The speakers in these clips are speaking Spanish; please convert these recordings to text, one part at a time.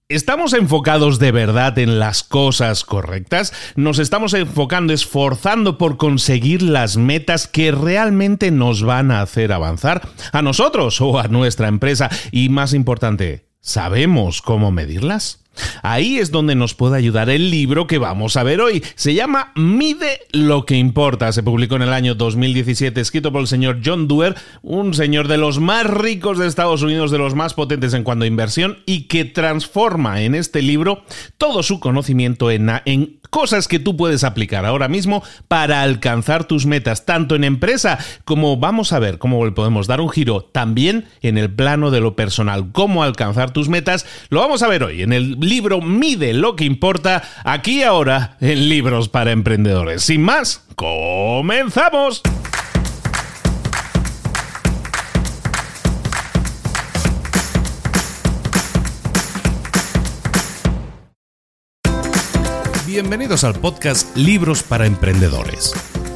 ¿Estamos enfocados de verdad en las cosas correctas? ¿Nos estamos enfocando, esforzando por conseguir las metas que realmente nos van a hacer avanzar? ¿A nosotros o a nuestra empresa? Y más importante, ¿sabemos cómo medirlas? Ahí es donde nos puede ayudar el libro que vamos a ver hoy. Se llama Mide lo que importa. Se publicó en el año 2017, escrito por el señor John Doerr, un señor de los más ricos de Estados Unidos, de los más potentes en cuanto a inversión, y que transforma en este libro todo su conocimiento en cosas que tú puedes aplicar ahora mismo para alcanzar tus metas, tanto en empresa como vamos a ver cómo le podemos dar un giro también en el plano de lo personal. Cómo alcanzar tus metas, lo vamos a ver hoy en el libro Mide lo que importa, aquí y ahora en Libros para Emprendedores. Sin más, ¡comenzamos! Bienvenidos al podcast Libros para Emprendedores.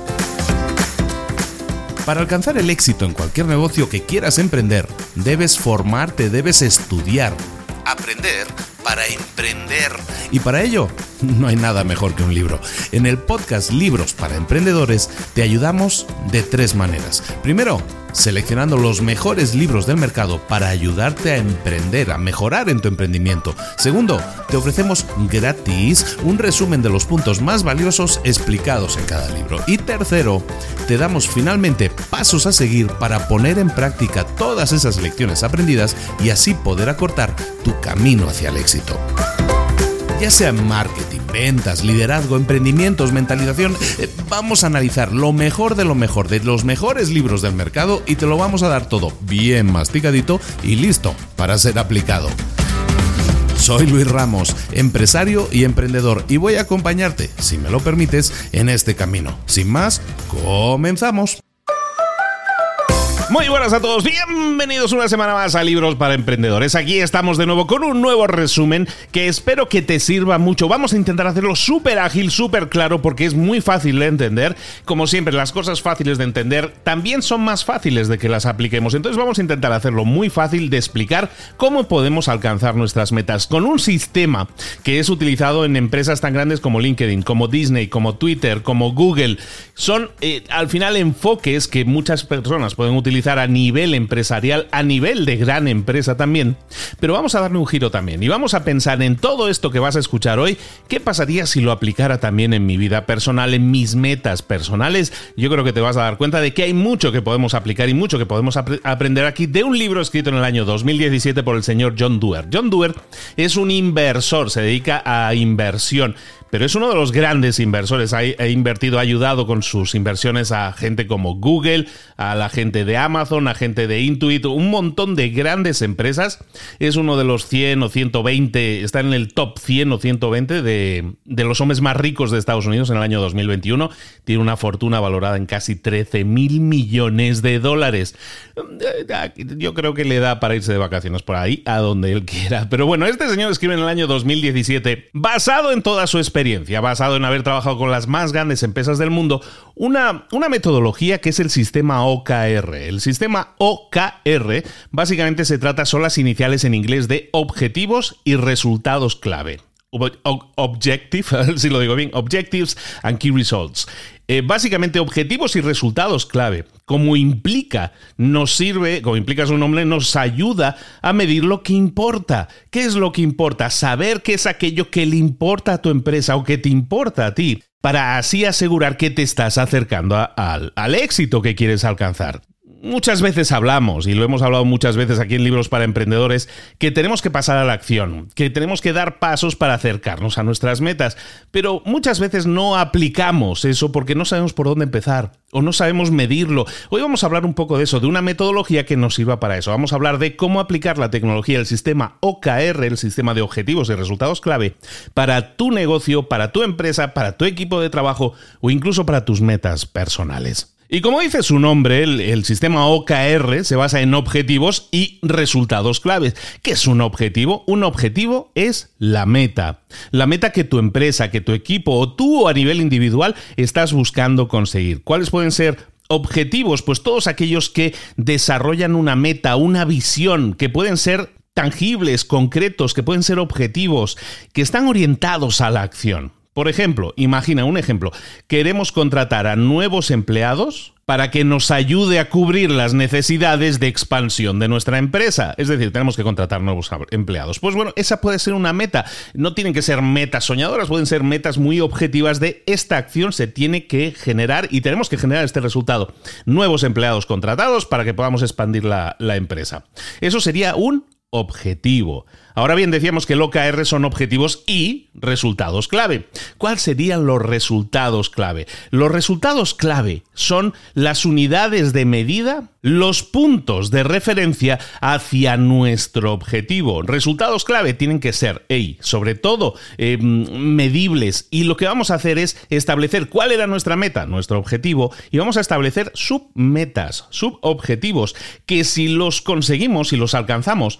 Para alcanzar el éxito en cualquier negocio que quieras emprender, debes formarte, debes estudiar, aprender para emprender. Y para ello, no hay nada mejor que un libro. En el podcast Libros para Emprendedores te ayudamos de 3 maneras. Primero, seleccionando los mejores libros del mercado para ayudarte a emprender, a mejorar en tu emprendimiento. Segundo, te ofrecemos gratis un resumen de los puntos más valiosos explicados en cada libro. Y tercero, te damos finalmente pasos a seguir para poner en práctica todas esas lecciones aprendidas y así poder acortar tu camino hacia el éxito. Ya sea marketing, ventas, liderazgo, emprendimientos, mentalización, vamos a analizar lo mejor de los mejores libros del mercado y te lo vamos a dar todo bien masticadito y listo para ser aplicado. Soy Luis Ramos, empresario y emprendedor, y voy a acompañarte, si me lo permites, en este camino. Sin más, comenzamos. Muy buenas a todos, bienvenidos una semana más a Libros para Emprendedores. Aquí estamos de nuevo con un nuevo resumen que espero que te sirva mucho. Vamos a intentar hacerlo súper ágil, súper claro, porque es muy fácil de entender. Como siempre, las cosas fáciles de entender también son más fáciles de que las apliquemos. Entonces vamos a intentar hacerlo muy fácil de explicar cómo podemos alcanzar nuestras metas con un sistema que es utilizado en empresas tan grandes como LinkedIn, como Disney, como Twitter, como Google. Son al final enfoques que muchas personas pueden utilizar a nivel empresarial, a nivel de gran empresa también, pero vamos a darle un giro también y vamos a pensar en todo esto que vas a escuchar hoy. ¿Qué pasaría si lo aplicara también en mi vida personal, en mis metas personales? Yo creo que te vas a dar cuenta de que hay mucho que podemos aplicar y mucho que podemos aprender aquí de un libro escrito en el año 2017 por el señor John Doerr. John Doerr es un inversor, se dedica a inversión, pero es uno de los grandes inversores. Ha invertido, ha ayudado con sus inversiones a gente como Google, a la gente de Amazon, a gente de Intuit, un montón de grandes empresas. Es uno de los 100 o 120, está en el top 100 o 120 de los hombres más ricos de Estados Unidos en el año 2021. Tiene una fortuna valorada en casi 13.000 millones de dólares. Yo creo que le da para irse de vacaciones por ahí, a donde él quiera. Pero bueno, este señor escribe en el año 2017, basado en toda su experiencia, basado en haber trabajado con las más grandes empresas del mundo, una metodología que es el sistema OKR. El sistema OKR básicamente son las iniciales en inglés de objetivos y resultados clave. Si lo digo bien, Objectives and Key Results. Básicamente, objetivos y resultados clave. Como implica su nombre, nos ayuda a medir lo que importa. ¿Qué es lo que importa? Saber qué es aquello que le importa a tu empresa o que te importa a ti, para así asegurar que te estás acercando al éxito que quieres alcanzar. Muchas veces hablamos, y lo hemos hablado muchas veces aquí en Libros para Emprendedores, que tenemos que pasar a la acción, que tenemos que dar pasos para acercarnos a nuestras metas, pero muchas veces no aplicamos eso porque no sabemos por dónde empezar o no sabemos medirlo. Hoy vamos a hablar un poco de eso, de una metodología que nos sirva para eso. Vamos a hablar de cómo aplicar la tecnología, el sistema OKR, el sistema de objetivos y resultados clave, para tu negocio, para tu empresa, para tu equipo de trabajo o incluso para tus metas personales. Y como dice su nombre, el sistema OKR se basa en objetivos y resultados claves. ¿Qué es un objetivo? Un objetivo es la meta. La meta que tu empresa, que tu equipo o tú a nivel individual estás buscando conseguir. ¿Cuáles pueden ser objetivos? Pues todos aquellos que desarrollan una meta, una visión, que pueden ser tangibles, concretos, que pueden ser objetivos, que están orientados a la acción. Por ejemplo, imagina un ejemplo, queremos contratar a nuevos empleados para que nos ayude a cubrir las necesidades de expansión de nuestra empresa. Es decir, tenemos que contratar nuevos empleados. Pues bueno, esa puede ser una meta. No tienen que ser metas soñadoras, pueden ser metas muy objetivas de esta acción se tiene que generar y tenemos que generar este resultado. Nuevos empleados contratados para que podamos expandir la empresa. Eso sería un objetivo. Ahora bien, decíamos que el OKR son objetivos y resultados clave. ¿Cuáles serían los resultados clave? Los resultados clave son las unidades de medida, los puntos de referencia hacia nuestro objetivo. Resultados clave tienen que ser, sobre todo, medibles. Y lo que vamos a hacer es establecer cuál era nuestra meta, nuestro objetivo, y vamos a establecer submetas, subobjetivos, que si los conseguimos, si los alcanzamos,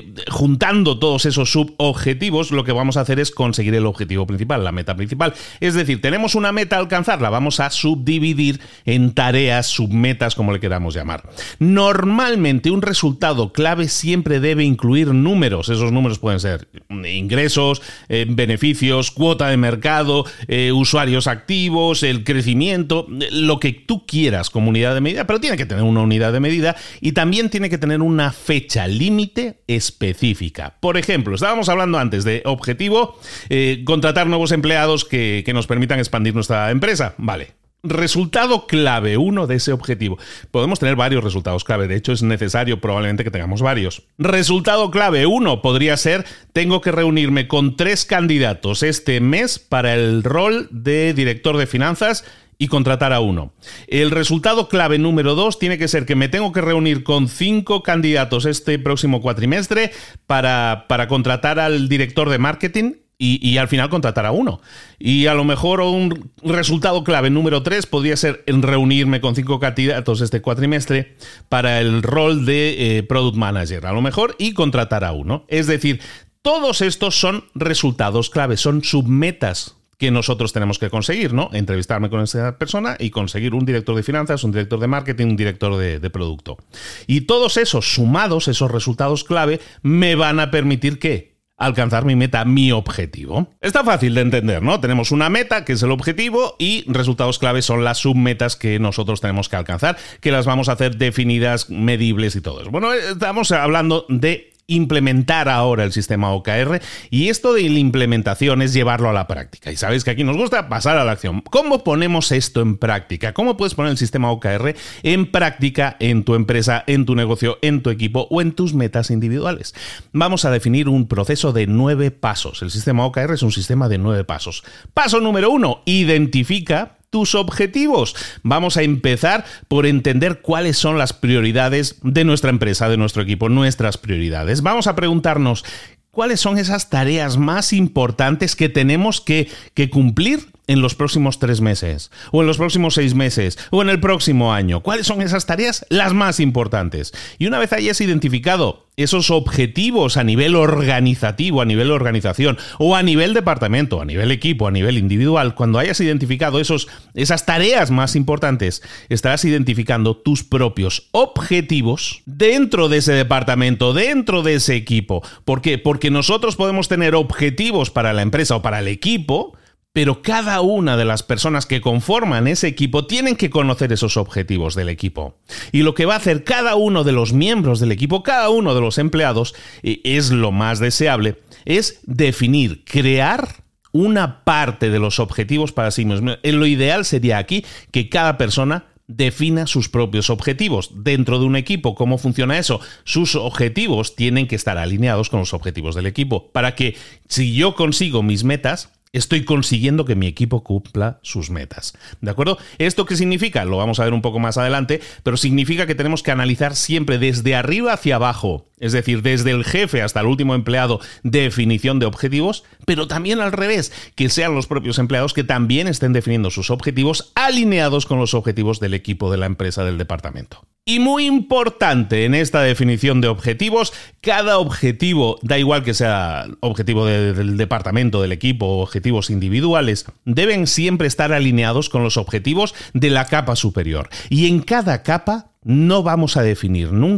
juntando todos esos subobjetivos, lo que vamos a hacer es conseguir el objetivo principal, la meta principal. Es decir, tenemos una meta a alcanzar, la vamos a subdividir en tareas, submetas, como le queramos llamar. Normalmente un resultado clave siempre debe incluir números. Esos números pueden ser ingresos, beneficios, cuota de mercado, usuarios activos, el crecimiento, lo que tú quieras como unidad de medida, pero tiene que tener una unidad de medida y también tiene que tener una fecha límite específica. Por ejemplo, estábamos hablando antes de objetivo, contratar nuevos empleados que nos permitan expandir nuestra empresa. Vale. Resultado clave 1 de ese objetivo. Podemos tener varios resultados clave, de hecho es necesario probablemente que tengamos varios. Resultado clave 1 podría ser, tengo que reunirme con 3 candidatos este mes para el rol de director de finanzas y contratar a 1. El resultado clave número 2 tiene que ser que me tengo que reunir con 5 candidatos este próximo cuatrimestre para contratar al director de marketing y al final contratar a 1. Y a lo mejor un resultado clave número 3 podría ser reunirme con 5 candidatos este cuatrimestre para el rol de Product Manager, a lo mejor, y contratar a 1. Es decir, todos estos son resultados clave, son submetas que nosotros tenemos que conseguir, ¿no? Entrevistarme con esa persona y conseguir un director de finanzas, un director de marketing, un director de producto. Y todos esos sumados, esos resultados clave, me van a permitir ¿qué? Alcanzar mi meta, mi objetivo. Está fácil de entender, ¿no? Tenemos una meta, que es el objetivo, y resultados clave son las submetas que nosotros tenemos que alcanzar, que las vamos a hacer definidas, medibles y todo eso. Bueno, estamos hablando de implementar ahora el sistema OKR y esto de la implementación es llevarlo a la práctica. Y sabéis que aquí nos gusta pasar a la acción. ¿Cómo ponemos esto en práctica? ¿Cómo puedes poner el sistema OKR en práctica en tu empresa, en tu negocio, en tu equipo o en tus metas individuales? Vamos a definir un proceso de 9 pasos. El sistema OKR es un sistema de 9 pasos. Paso número 1, identifica tus objetivos. Vamos a empezar por entender cuáles son las prioridades de nuestra empresa, de nuestro equipo, nuestras prioridades. Vamos a preguntarnos cuáles son esas tareas más importantes que tenemos que cumplir en los próximos 3 meses, o en los próximos 6 meses, o en el próximo año. ¿Cuáles son esas tareas las más importantes? Y una vez hayas identificado esos objetivos a nivel organizativo, a nivel organización, o a nivel departamento, a nivel equipo, a nivel individual, cuando hayas identificado esas tareas más importantes, estarás identificando tus propios objetivos dentro de ese departamento, dentro de ese equipo. ¿Por qué? Porque nosotros podemos tener objetivos para la empresa o para el equipo, pero cada una de las personas que conforman ese equipo tienen que conocer esos objetivos del equipo. Y lo que va a hacer cada uno de los miembros del equipo, cada uno de los empleados, es lo más deseable, es definir, crear una parte de los objetivos para sí mismos. Lo ideal sería aquí que cada persona defina sus propios objetivos. Dentro de un equipo, ¿cómo funciona eso? Sus objetivos tienen que estar alineados con los objetivos del equipo, para que si yo consigo mis metas, estoy consiguiendo que mi equipo cumpla sus metas. ¿De acuerdo? ¿Esto qué significa? Lo vamos a ver un poco más adelante, pero significa que tenemos que analizar siempre desde arriba hacia abajo, es decir, desde el jefe hasta el último empleado, definición de objetivos, pero también al revés, que sean los propios empleados que también estén definiendo sus objetivos alineados con los objetivos del equipo, de la empresa, del departamento. Y muy importante en esta definición de objetivos, cada objetivo, da igual que sea objetivo del departamento, del equipo o objetivos individuales, deben siempre estar alineados con los objetivos de la capa superior. Y en cada capa no vamos a definir nunca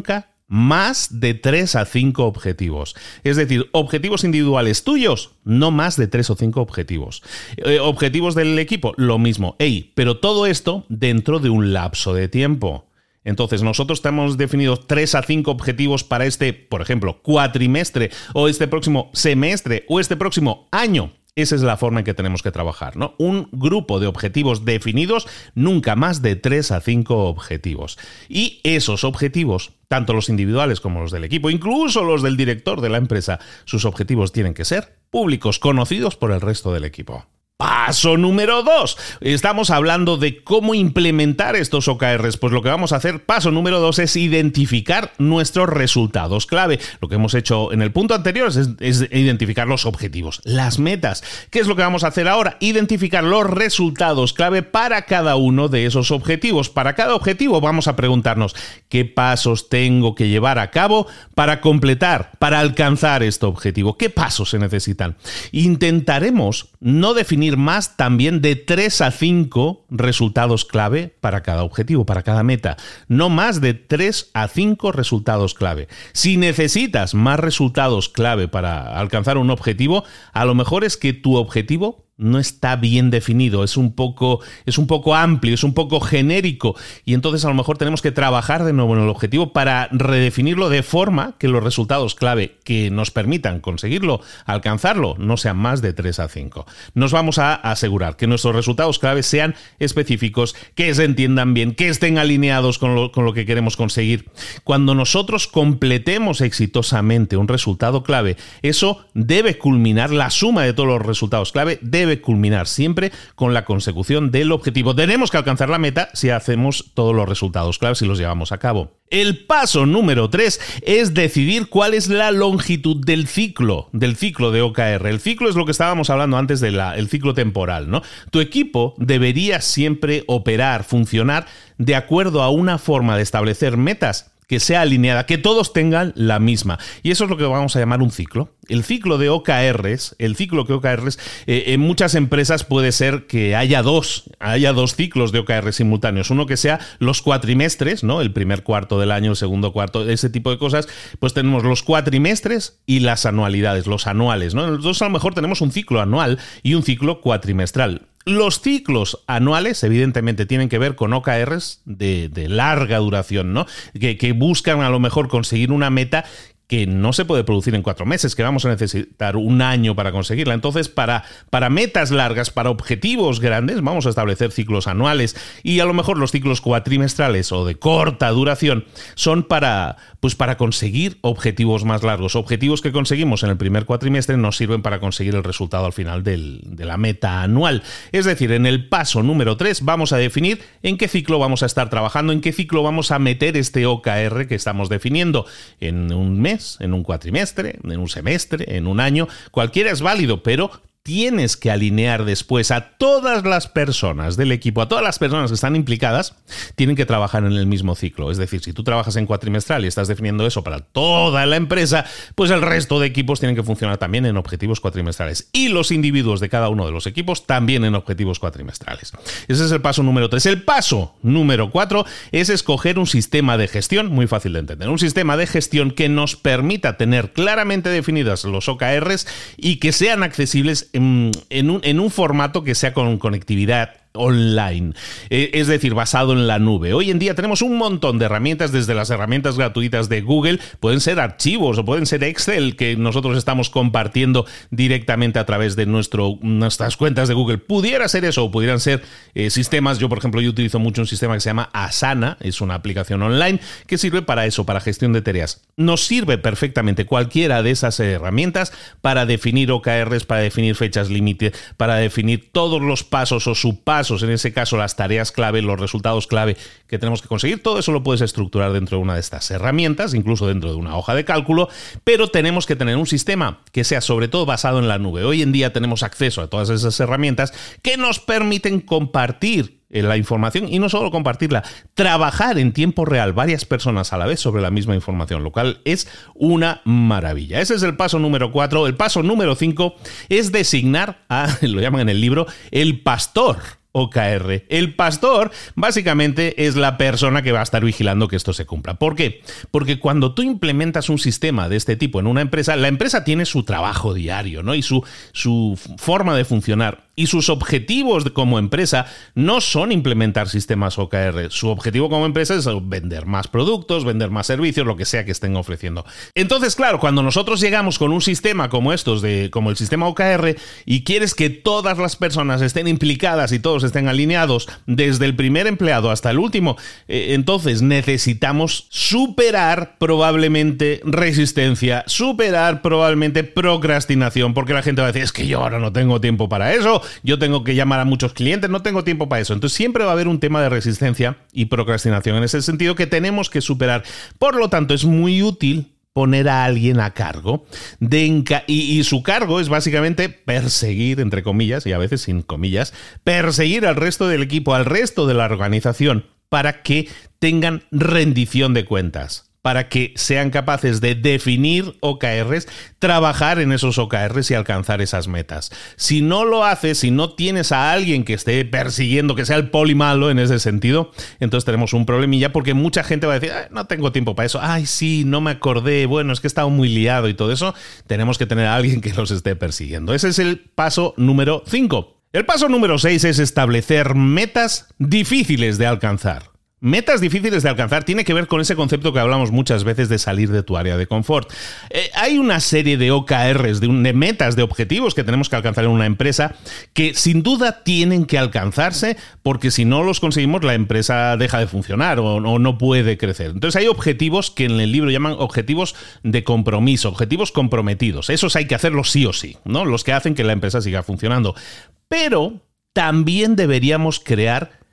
más de 3 a 5 objetivos. Es decir, objetivos individuales tuyos, no más de 3 o 5 objetivos. Objetivos del equipo, lo mismo. Pero todo esto dentro de un lapso de tiempo. Entonces, nosotros hemos definido 3 a 5 objetivos para este, por ejemplo, cuatrimestre, o este próximo semestre, o este próximo año. Esa es la forma en que tenemos que trabajar, ¿no? Un grupo de objetivos definidos, nunca más de 3 a 5 objetivos. Y esos objetivos, tanto los individuales como los del equipo, incluso los del director de la empresa, sus objetivos tienen que ser públicos, conocidos por el resto del equipo. Paso número 2. Estamos hablando de cómo implementar estos OKRs. Pues lo que vamos a hacer, paso número 2, es identificar nuestros resultados clave. Lo que hemos hecho en el punto anterior es identificar los objetivos, las metas. ¿Qué es lo que vamos a hacer ahora? Identificar los resultados clave para cada uno de esos objetivos. Para cada objetivo vamos a preguntarnos qué pasos tengo que llevar a cabo para completar, para alcanzar este objetivo. ¿Qué pasos se necesitan? Intentaremos no definir más también de 3 a 5 resultados clave para cada objetivo, para cada meta. No más de 3 a 5 resultados clave. Si necesitas más resultados clave para alcanzar un objetivo, a lo mejor es que tu objetivo no está bien definido, es un poco amplio, es un poco genérico, y entonces a lo mejor tenemos que trabajar de nuevo en el objetivo para redefinirlo de forma que los resultados clave que nos permitan conseguirlo, alcanzarlo, no sean más de 3 a 5. Nos vamos a asegurar que nuestros resultados clave sean específicos, que se entiendan bien, que estén alineados con lo que queremos conseguir. Cuando nosotros completemos exitosamente un resultado clave, eso debe culminar, la suma de todos los resultados clave debe culminar siempre con la consecución del objetivo. Tenemos que alcanzar la meta si hacemos todos los resultados claves y los llevamos a cabo. El paso número 3 es decidir cuál es la longitud del ciclo de OKR. El ciclo es lo que estábamos hablando antes del ciclo temporal, ¿no? Tu equipo debería siempre operar, funcionar de acuerdo a una forma de establecer metas que sea alineada, que todos tengan la misma. Y eso es lo que vamos a llamar un ciclo. El ciclo de OKRs, en muchas empresas puede ser que haya dos ciclos de OKRs simultáneos. Uno que sea los cuatrimestres, ¿no? El primer cuarto del año, el segundo cuarto, ese tipo de cosas. Pues tenemos los cuatrimestres y las anualidades, los anuales, ¿no? Entonces a lo mejor tenemos un ciclo anual y un ciclo cuatrimestral. Los ciclos anuales, evidentemente, tienen que ver con OKRs de larga duración, ¿no? Que buscan a lo mejor conseguir una meta que no se puede producir en 4 meses, que vamos a necesitar un año para conseguirla. Entonces, para metas largas, para objetivos grandes, vamos a establecer ciclos anuales, y a lo mejor los ciclos cuatrimestrales o de corta duración son para conseguir objetivos más largos. Objetivos que conseguimos en el primer cuatrimestre nos sirven para conseguir el resultado al final de la meta anual. Es decir, en el paso número 3 vamos a definir en qué ciclo vamos a estar trabajando, en qué ciclo vamos a meter este OKR que estamos definiendo, en un mes, en un cuatrimestre, en un semestre, en un año. Cualquiera es válido, pero tienes que alinear después a todas las personas del equipo, a todas las personas que están implicadas, tienen que trabajar en el mismo ciclo. Es decir, si tú trabajas en cuatrimestral y estás definiendo eso para toda la empresa, pues el resto de equipos tienen que funcionar también en objetivos cuatrimestrales, y los individuos de cada uno de los equipos también en objetivos cuatrimestrales. Ese es el paso número 3. El paso número 4 es escoger un sistema de gestión, muy fácil de entender, un sistema de gestión que nos permita tener claramente definidas los OKRs y que sean accesibles en un formato que sea con conectividad online, es decir, basado en la nube. Hoy en día tenemos un montón de herramientas, desde las herramientas gratuitas de Google, pueden ser archivos o pueden ser Excel que nosotros estamos compartiendo directamente a través de nuestras cuentas de Google. Pudiera ser eso, o pudieran ser sistemas. Yo, por ejemplo, utilizo mucho un sistema que se llama Asana, es una aplicación online que sirve para eso, para gestión de tareas. Nos sirve perfectamente cualquiera de esas herramientas para definir OKRs, para definir fechas límite, para definir todos los pasos o subpasos, en ese caso las tareas clave, los resultados clave que tenemos que conseguir. Todo eso lo puedes estructurar dentro de una de estas herramientas, incluso dentro de una hoja de cálculo, pero tenemos que tener un sistema que sea sobre todo basado en la nube. Hoy en día tenemos acceso a todas esas herramientas que nos permiten compartir la información, y no solo compartirla, trabajar en tiempo real varias personas a la vez sobre la misma información, lo cual es una maravilla. Ese es el paso número 4. El paso número 5 es designar lo llaman en el libro, el pastor OKR. El pastor básicamente es la persona que va a estar vigilando que esto se cumpla. ¿Por qué? Porque cuando tú implementas un sistema de este tipo en una empresa, la empresa tiene su trabajo diario, ¿no? Y su forma de funcionar. Y sus objetivos como empresa no son implementar sistemas OKR. Su objetivo como empresa es vender más productos, vender más servicios, lo que sea que estén ofreciendo. Entonces, claro, cuando nosotros llegamos con un sistema como estos, como el sistema OKR, y quieres que todas las personas estén implicadas y todos estén alineados, desde el primer empleado hasta el último, entonces necesitamos superar probablemente resistencia, superar probablemente procrastinación, porque la gente va a decir, es que yo ahora no tengo tiempo para eso, yo tengo que llamar a muchos clientes, no tengo tiempo para eso. Entonces siempre va a haber un tema de resistencia y procrastinación en ese sentido que tenemos que superar. Por lo tanto, es muy útil poner a alguien a cargo y su cargo es básicamente perseguir, entre comillas, y a veces sin comillas, perseguir al resto del equipo, al resto de la organización, para que tengan rendición de cuentas, para que sean capaces de definir OKRs, trabajar en esos OKRs y alcanzar esas metas. Si no lo haces, si no tienes a alguien que esté persiguiendo, que sea el poli malo en ese sentido, entonces tenemos un problemilla, porque mucha gente va a decir, no tengo tiempo para eso, ay sí, no me acordé, bueno, es que he estado muy liado y todo eso. Tenemos que tener a alguien que los esté persiguiendo. Ese es el paso número 5. El paso número 6 es establecer metas difíciles de alcanzar. Metas difíciles de alcanzar tiene que ver con ese concepto que hablamos muchas veces de salir de tu área de confort. Hay una serie de OKRs, de metas, de objetivos que tenemos que alcanzar en una empresa que sin duda tienen que alcanzarse, porque si no los conseguimos la empresa deja de funcionar o no puede crecer. Entonces hay objetivos que en el libro llaman objetivos de compromiso, objetivos comprometidos. Esos hay que hacerlos sí o sí, ¿no? Los que hacen que la empresa siga funcionando. Pero también deberíamos crear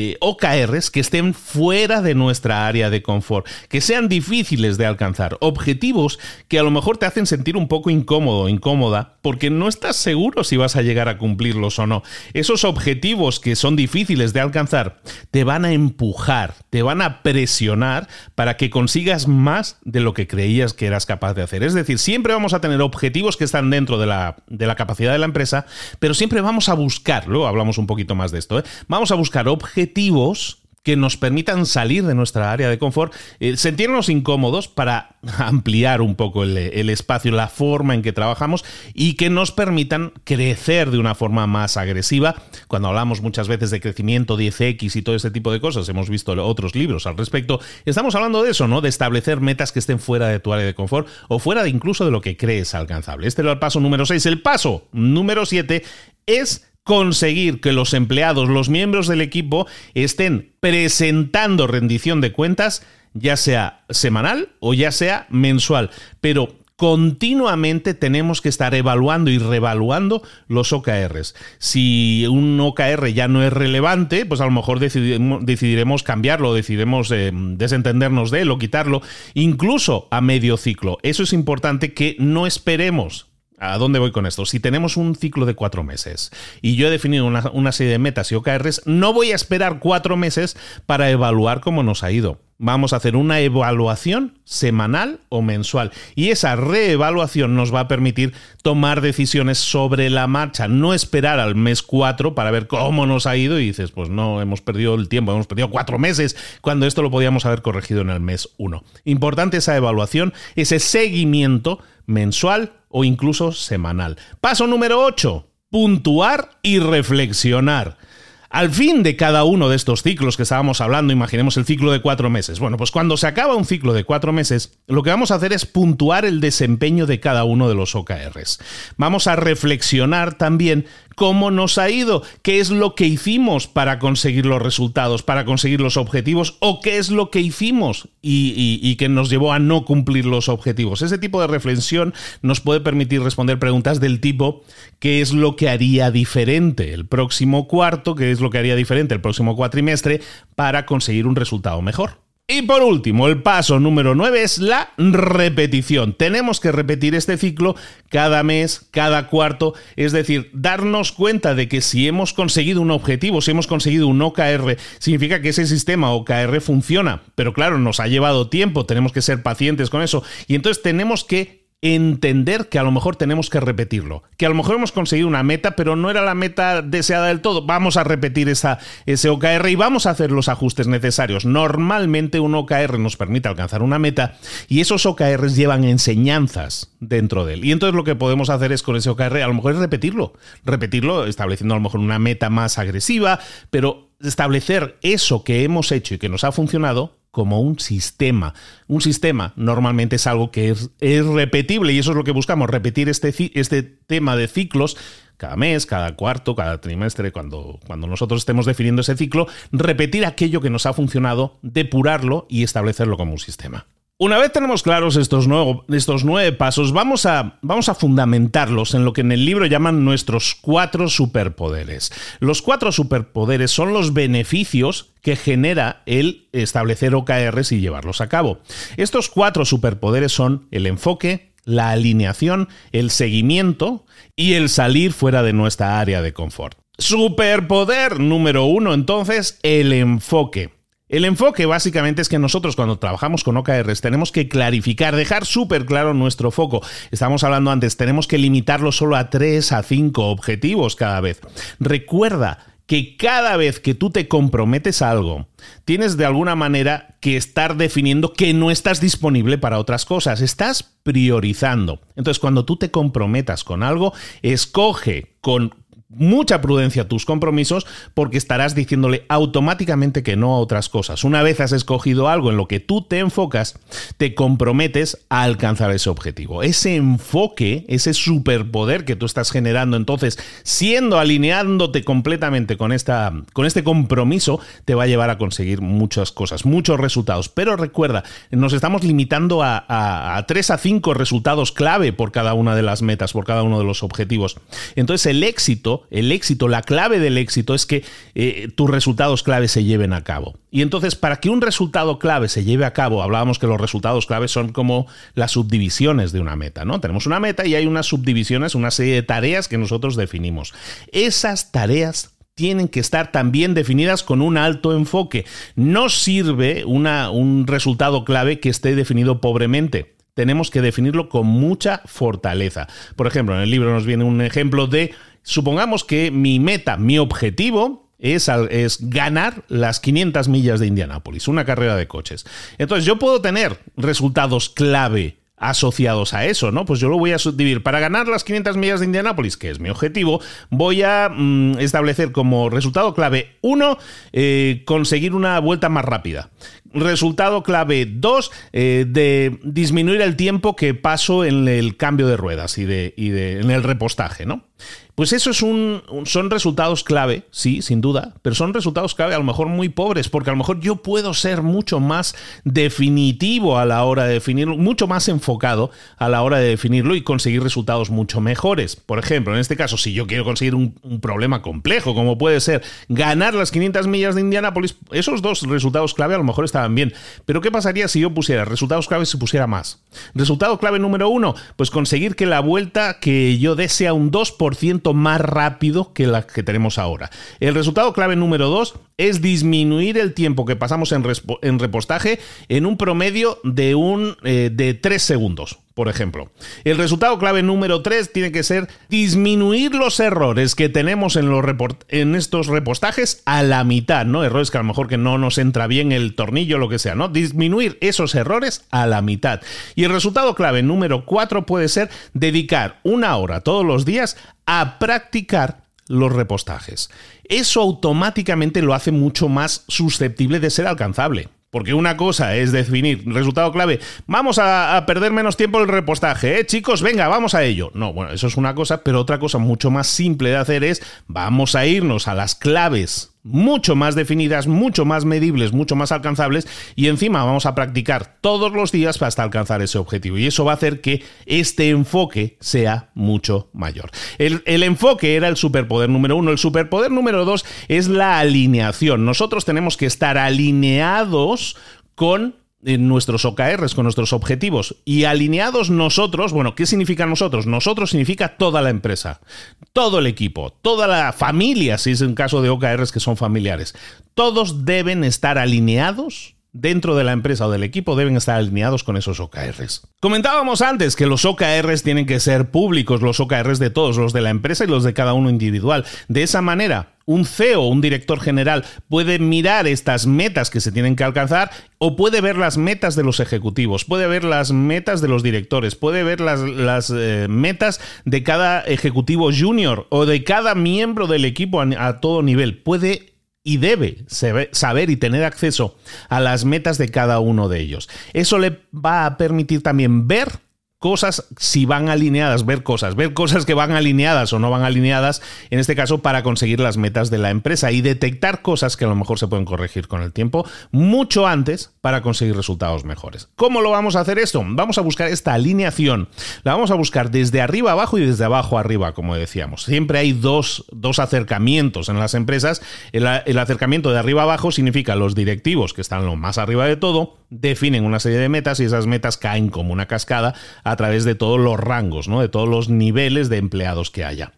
OKRs que estén fuera de nuestra área de confort, que sean difíciles de alcanzar, objetivos que a lo mejor te hacen sentir un poco incómodo o incómoda porque no estás seguro si vas a llegar a cumplirlos o no. Esos objetivos que son difíciles de alcanzar te van a empujar, te van a presionar para que consigas más de lo que creías que eras capaz de hacer. Es decir, siempre vamos a tener objetivos que están dentro de la capacidad de la empresa, pero siempre vamos a buscar, luego hablamos un poquito más de esto, vamos a buscar objetivos que nos permitan salir de nuestra área de confort, sentirnos incómodos para ampliar un poco el espacio, la forma en que trabajamos y que nos permitan crecer de una forma más agresiva. Cuando hablamos muchas veces de crecimiento 10X y todo ese tipo de cosas, hemos visto otros libros al respecto, estamos hablando de eso, ¿no? De establecer metas que estén fuera de tu área de confort o fuera de incluso de lo que crees alcanzable. Este era el paso número 6. El paso número 7 es conseguir que los empleados, los miembros del equipo, estén presentando rendición de cuentas, ya sea semanal o ya sea mensual. Pero continuamente tenemos que estar evaluando y reevaluando los OKRs. Si un OKR ya no es relevante, pues a lo mejor decidiremos cambiarlo, decidiremos desentendernos de él o quitarlo, incluso a medio ciclo. Eso es importante, que no esperemos. ¿A dónde voy con esto? Si tenemos un ciclo de 4 meses y yo he definido una serie de metas y OKRs, no voy a esperar 4 meses para evaluar cómo nos ha ido. Vamos a hacer una evaluación semanal o mensual y esa reevaluación nos va a permitir tomar decisiones sobre la marcha, no esperar al mes 4 para ver cómo nos ha ido y dices, pues no, hemos perdido el tiempo, hemos perdido 4 meses, cuando esto lo podíamos haber corregido en el mes 1. Importante esa evaluación, ese seguimiento mensual o incluso semanal. Paso número 8, puntuar y reflexionar. Al fin de cada uno de estos ciclos que estábamos hablando, imaginemos el ciclo de 4 meses. Bueno, pues cuando se acaba un ciclo de 4 meses, lo que vamos a hacer es puntuar el desempeño de cada uno de los OKRs. Vamos a reflexionar también cómo nos ha ido, qué es lo que hicimos para conseguir los resultados, para conseguir los objetivos, o qué es lo que hicimos y que nos llevó a no cumplir los objetivos. Ese tipo de reflexión nos puede permitir responder preguntas del tipo, ¿qué es lo que haría diferente el próximo cuarto? ¿Qué es lo que haría diferente el próximo cuatrimestre para conseguir un resultado mejor? Y por último, el paso número 9 es la repetición. Tenemos que repetir este ciclo cada mes, cada cuarto, es decir, darnos cuenta de que si hemos conseguido un objetivo, si hemos conseguido un OKR, significa que ese sistema OKR funciona. Pero claro, nos ha llevado tiempo, tenemos que ser pacientes con eso y entonces tenemos que entender que a lo mejor tenemos que repetirlo, que a lo mejor hemos conseguido una meta, pero no era la meta deseada del todo. Vamos a repetir ese OKR y vamos a hacer los ajustes necesarios. Normalmente un OKR nos permite alcanzar una meta y esos OKRs llevan enseñanzas dentro de él. Y entonces lo que podemos hacer es con ese OKR, a lo mejor es repetirlo, estableciendo a lo mejor una meta más agresiva, pero establecer eso que hemos hecho y que nos ha funcionado como un sistema. Un sistema normalmente es algo que es repetible y eso es lo que buscamos, repetir este tema de ciclos cada mes, cada cuarto, cada trimestre, cuando nosotros estemos definiendo ese ciclo, repetir aquello que nos ha funcionado, depurarlo y establecerlo como un sistema. Una vez tenemos claros estos 9 pasos, vamos a fundamentarlos en lo que en el libro llaman nuestros 4 superpoderes. Los 4 superpoderes son los beneficios que genera el establecer OKRs y llevarlos a cabo. Estos 4 superpoderes son el enfoque, la alineación, el seguimiento y el salir fuera de nuestra área de confort. Superpoder número 1, entonces, el enfoque. El enfoque básicamente es que nosotros cuando trabajamos con OKRs tenemos que clarificar, dejar súper claro nuestro foco. Estábamos hablando antes, tenemos que limitarlo solo a 3 a 5 objetivos cada vez. Recuerda que cada vez que tú te comprometes a algo, tienes de alguna manera que estar definiendo que no estás disponible para otras cosas. Estás priorizando. Entonces, cuando tú te comprometas con algo, escoge con mucha prudencia tus compromisos porque estarás diciéndole automáticamente que no a otras cosas. Una vez has escogido algo en lo que tú te enfocas, te comprometes a alcanzar ese objetivo. Ese enfoque, ese superpoder que tú estás generando, entonces, alineándote completamente con este compromiso, te va a llevar a conseguir muchas cosas, muchos resultados. Pero recuerda, nos estamos limitando a 3 a 5 resultados clave por cada una de las metas, por cada uno de los objetivos. Entonces, el éxito, la clave del éxito es que tus resultados clave se lleven a cabo. Y entonces, para que un resultado clave se lleve a cabo, hablábamos que los resultados clave son como las subdivisiones de una meta, ¿no? Tenemos una meta y hay unas subdivisiones, una serie de tareas que nosotros definimos. Esas tareas tienen que estar también definidas con un alto enfoque. No sirve un resultado clave que esté definido pobremente. Tenemos que definirlo con mucha fortaleza. Por ejemplo, en el libro nos viene un ejemplo de, supongamos que mi meta, mi objetivo es ganar las 500 millas de Indianápolis, una carrera de coches. Entonces yo puedo tener resultados clave asociados a eso, ¿no? Pues yo lo voy a subdividir. Para ganar las 500 millas de Indianápolis, que es mi objetivo, voy a establecer como resultado clave 1, conseguir una vuelta más rápida. Resultado clave 2, de disminuir el tiempo que paso en el cambio de ruedas y en el repostaje, ¿no? Pues eso son resultados clave, sí, sin duda, pero son resultados clave a lo mejor muy pobres, porque a lo mejor yo puedo ser mucho más definitivo a la hora de definirlo, mucho más enfocado a la hora de definirlo y conseguir resultados mucho mejores. Por ejemplo, en este caso, si yo quiero conseguir un problema complejo, como puede ser ganar las 500 millas de Indianápolis, esos 2 resultados clave a lo mejor estaban bien. Pero ¿qué pasaría si yo pusiera resultados clave y se pusiera más? Resultado clave número 1, pues conseguir que la vuelta que yo dé sea un 2% más rápido que la que tenemos ahora. El resultado clave número 2 es disminuir el tiempo que pasamos en repostaje en un promedio de 3 segundos. Por ejemplo, el resultado clave número 3 tiene que ser disminuir los errores que tenemos en estos repostajes a la mitad, ¿no? Errores que a lo mejor que no nos entra bien el tornillo, lo que sea, ¿no? Disminuir esos errores a la mitad. Y el resultado clave número 4 puede ser dedicar 1 hora todos los días a practicar los repostajes. Eso automáticamente lo hace mucho más susceptible de ser alcanzable. Porque una cosa es definir resultado clave, vamos a perder menos tiempo en el repostaje, chicos, venga, vamos a ello. No, bueno, eso es una cosa, pero otra cosa mucho más simple de hacer es, vamos a irnos a las claves mucho más definidas, mucho más medibles, mucho más alcanzables y encima vamos a practicar todos los días hasta alcanzar ese objetivo y eso va a hacer que este enfoque sea mucho mayor. El enfoque era el superpoder número 1. El superpoder número 2 es la alineación. Nosotros tenemos que estar alineados con nuestros OKRs, con nuestros objetivos y alineados nosotros. Bueno, ¿qué significa nosotros? Nosotros significa toda la empresa, todo el equipo, toda la familia, si es un caso de OKRs que son familiares. Todos deben estar alineados dentro de la empresa o del equipo deben estar alineados con esos OKRs. Comentábamos antes que los OKRs tienen que ser públicos, los OKRs de todos, los de la empresa y los de cada uno individual. De esa manera, un CEO, un director general, puede mirar estas metas que se tienen que alcanzar o puede ver las metas de los ejecutivos, puede ver las metas de los directores, puede ver las metas de cada ejecutivo junior o de cada miembro del equipo a todo nivel. Puede y debe saber y tener acceso a las metas de cada uno de ellos. Eso le va a permitir también ver cosas si van alineadas, ver cosas que van alineadas o no van alineadas, en este caso para conseguir las metas de la empresa y detectar cosas que a lo mejor se pueden corregir con el tiempo mucho antes para conseguir resultados mejores. ¿Cómo lo vamos a hacer esto? Vamos a buscar esta alineación, la vamos a buscar desde arriba abajo y desde abajo arriba, como decíamos. Siempre hay dos acercamientos en las empresas. El acercamiento de arriba abajo significa los directivos, que están lo más arriba de todo, definen una serie de metas y esas metas caen como una cascada a través de todos los rangos, ¿no? De todos los niveles de empleados que haya.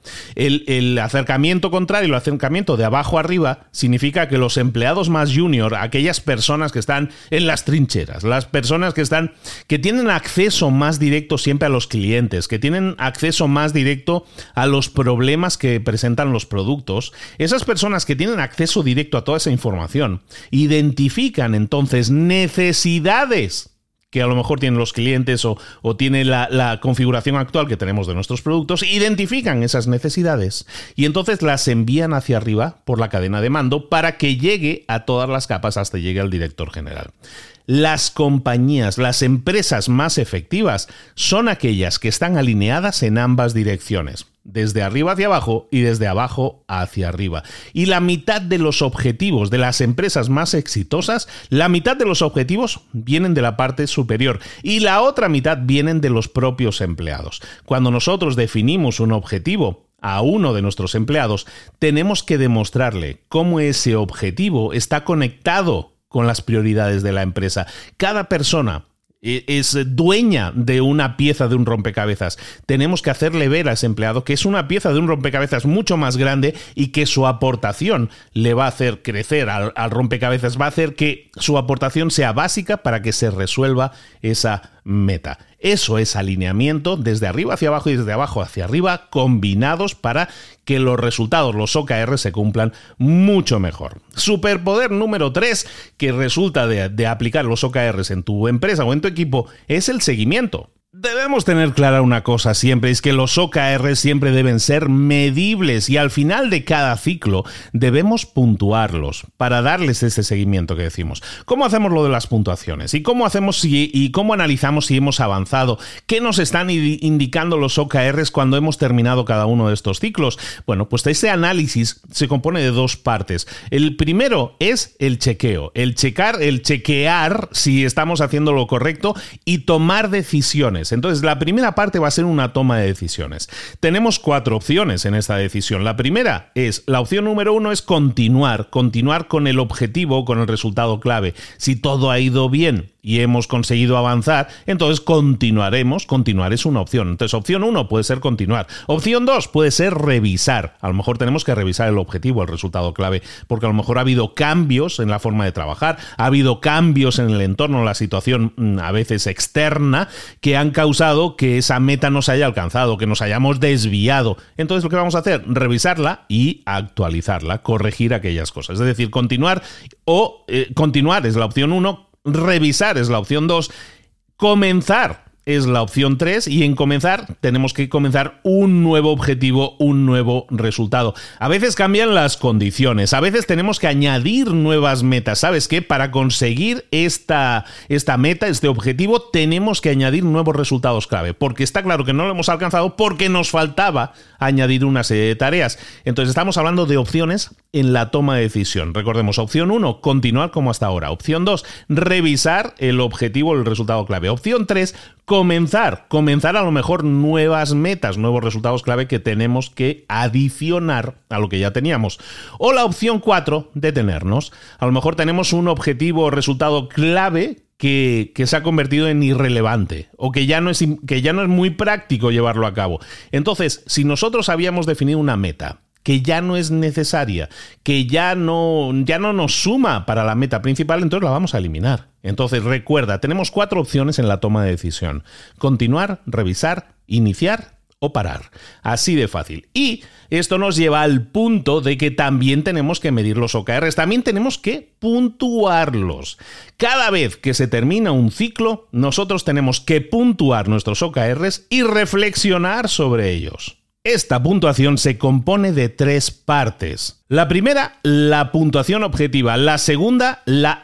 El acercamiento contrario, el acercamiento de abajo arriba, significa que los empleados más junior, aquellas personas que están en las trincheras, las personas que tienen acceso más directo siempre a los clientes, que tienen acceso más directo a los problemas que presentan los productos, esas personas que tienen acceso directo a toda esa información, identifican entonces necesidades que a lo mejor tienen los clientes o tiene la configuración actual que tenemos de nuestros productos, identifican esas necesidades y entonces las envían hacia arriba por la cadena de mando para que llegue a todas las capas hasta llegue al director general. Las compañías, las empresas más efectivas son aquellas que están alineadas en ambas direcciones, desde arriba hacia abajo y desde abajo hacia arriba. Y la mitad de los objetivos de las empresas más exitosas, la mitad de los objetivos vienen de la parte superior y la otra mitad vienen de los propios empleados. Cuando nosotros definimos un objetivo a uno de nuestros empleados, tenemos que demostrarle cómo ese objetivo está conectado con las prioridades de la empresa. Cada persona es dueña de una pieza de un rompecabezas. Tenemos que hacerle ver a ese empleado que es una pieza de un rompecabezas mucho más grande y que su aportación le va a hacer crecer al rompecabezas, va a hacer que su aportación sea básica para que se resuelva esa meta. Eso es alineamiento desde arriba hacia abajo y desde abajo hacia arriba, combinados para que los resultados, los OKR, se cumplan mucho mejor. Superpoder número 3 que resulta de aplicar los OKRs en tu empresa o en tu equipo es el seguimiento. Debemos tener clara una cosa siempre, es que los OKR siempre deben ser medibles y al final de cada ciclo debemos puntuarlos para darles ese seguimiento que decimos. ¿Cómo hacemos lo de las puntuaciones? ¿Y cómo hacemos y cómo analizamos si hemos avanzado? ¿Qué nos están indicando los OKRs cuando hemos terminado cada uno de estos ciclos? Bueno, pues ese análisis se compone de dos partes. El primero es el chequeo, el chequear si estamos haciendo lo correcto y tomar decisiones. Entonces, la primera parte va a ser una toma de decisiones. Tenemos 4 opciones en esta decisión. La primera es, la opción número 1 es continuar con el objetivo, con el resultado clave. Si todo ha ido bien y hemos conseguido avanzar, entonces continuaremos. Continuar es una opción. Entonces, opción 1 puede ser continuar. Opción 2 puede ser revisar. A lo mejor tenemos que revisar el objetivo, el resultado clave, porque a lo mejor ha habido cambios en la forma de trabajar, ha habido cambios en el entorno, la situación a veces externa, que han causado que esa meta no se haya alcanzado, que nos hayamos desviado. Entonces, lo que vamos a hacer, revisarla y actualizarla, corregir aquellas cosas. Es decir, continuar es la opción 1, revisar es la opción 2, comenzar es la opción 3 y en comenzar tenemos que comenzar un nuevo objetivo, un nuevo resultado. A veces cambian las condiciones, a veces tenemos que añadir nuevas metas. ¿Sabes qué? Para conseguir esta meta, este objetivo, tenemos que añadir nuevos resultados clave, porque está claro que no lo hemos alcanzado porque nos faltaba añadir una serie de tareas. Entonces estamos hablando de opciones en la toma de decisión. Recordemos, opción 1, continuar como hasta ahora. Opción 2, revisar el objetivo, el resultado clave. Opción 3, comenzar a lo mejor nuevas metas, nuevos resultados clave que tenemos que adicionar a lo que ya teníamos. O la opción 4, detenernos. A lo mejor tenemos un objetivo o resultado clave que se ha convertido en irrelevante o que ya no es muy práctico llevarlo a cabo. Entonces, si nosotros habíamos definido una meta que ya no es necesaria, que ya no nos suma para la meta principal, entonces la vamos a eliminar. Entonces recuerda, tenemos 4 opciones en la toma de decisión: continuar, revisar, iniciar o parar. Así de fácil. Y esto nos lleva al punto de que también tenemos que medir los OKRs, también tenemos que puntuarlos. Cada vez que se termina un ciclo, nosotros tenemos que puntuar nuestros OKRs y reflexionar sobre ellos. Esta puntuación se compone de 3 partes. La primera, la puntuación objetiva. La segunda, la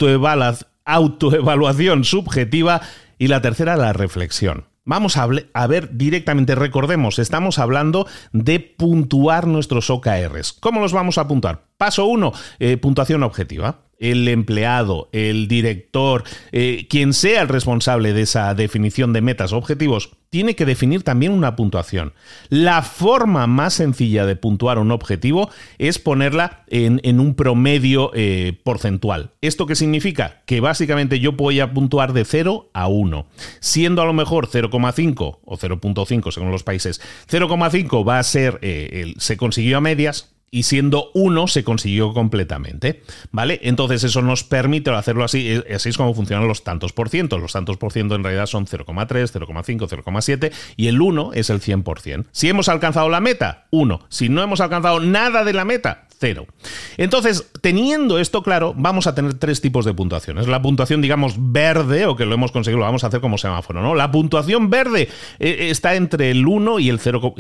autoevaluación subjetiva. Y la tercera, la reflexión. Vamos a ver directamente, recordemos, estamos hablando de puntuar nuestros OKRs. ¿Cómo los vamos a puntuar? Paso 1, puntuación objetiva. El empleado, el director, quien sea el responsable de esa definición de metas o objetivos, tiene que definir también una puntuación. La forma más sencilla de puntuar un objetivo es ponerla en un promedio porcentual. ¿Esto qué significa? Que básicamente yo voy a puntuar de 0 a 1, siendo a lo mejor 0,5 o 0,5 según los países. 0,5 va a ser, se consiguió a medias, y siendo 1 se consiguió completamente, ¿vale? Entonces eso nos permite hacerlo así es como funcionan los tantos por ciento. Los tantos por ciento en realidad son 0,3, 0,5, 0,7 y el 1 es el 100%. Si hemos alcanzado la meta, 1. Si no hemos alcanzado nada de la meta, 0. Entonces, teniendo esto claro, vamos a tener 3 tipos de puntuaciones. La puntuación, digamos, verde, o que lo hemos conseguido, lo vamos a hacer como semáforo, ¿no? La puntuación verde está entre el 1 y el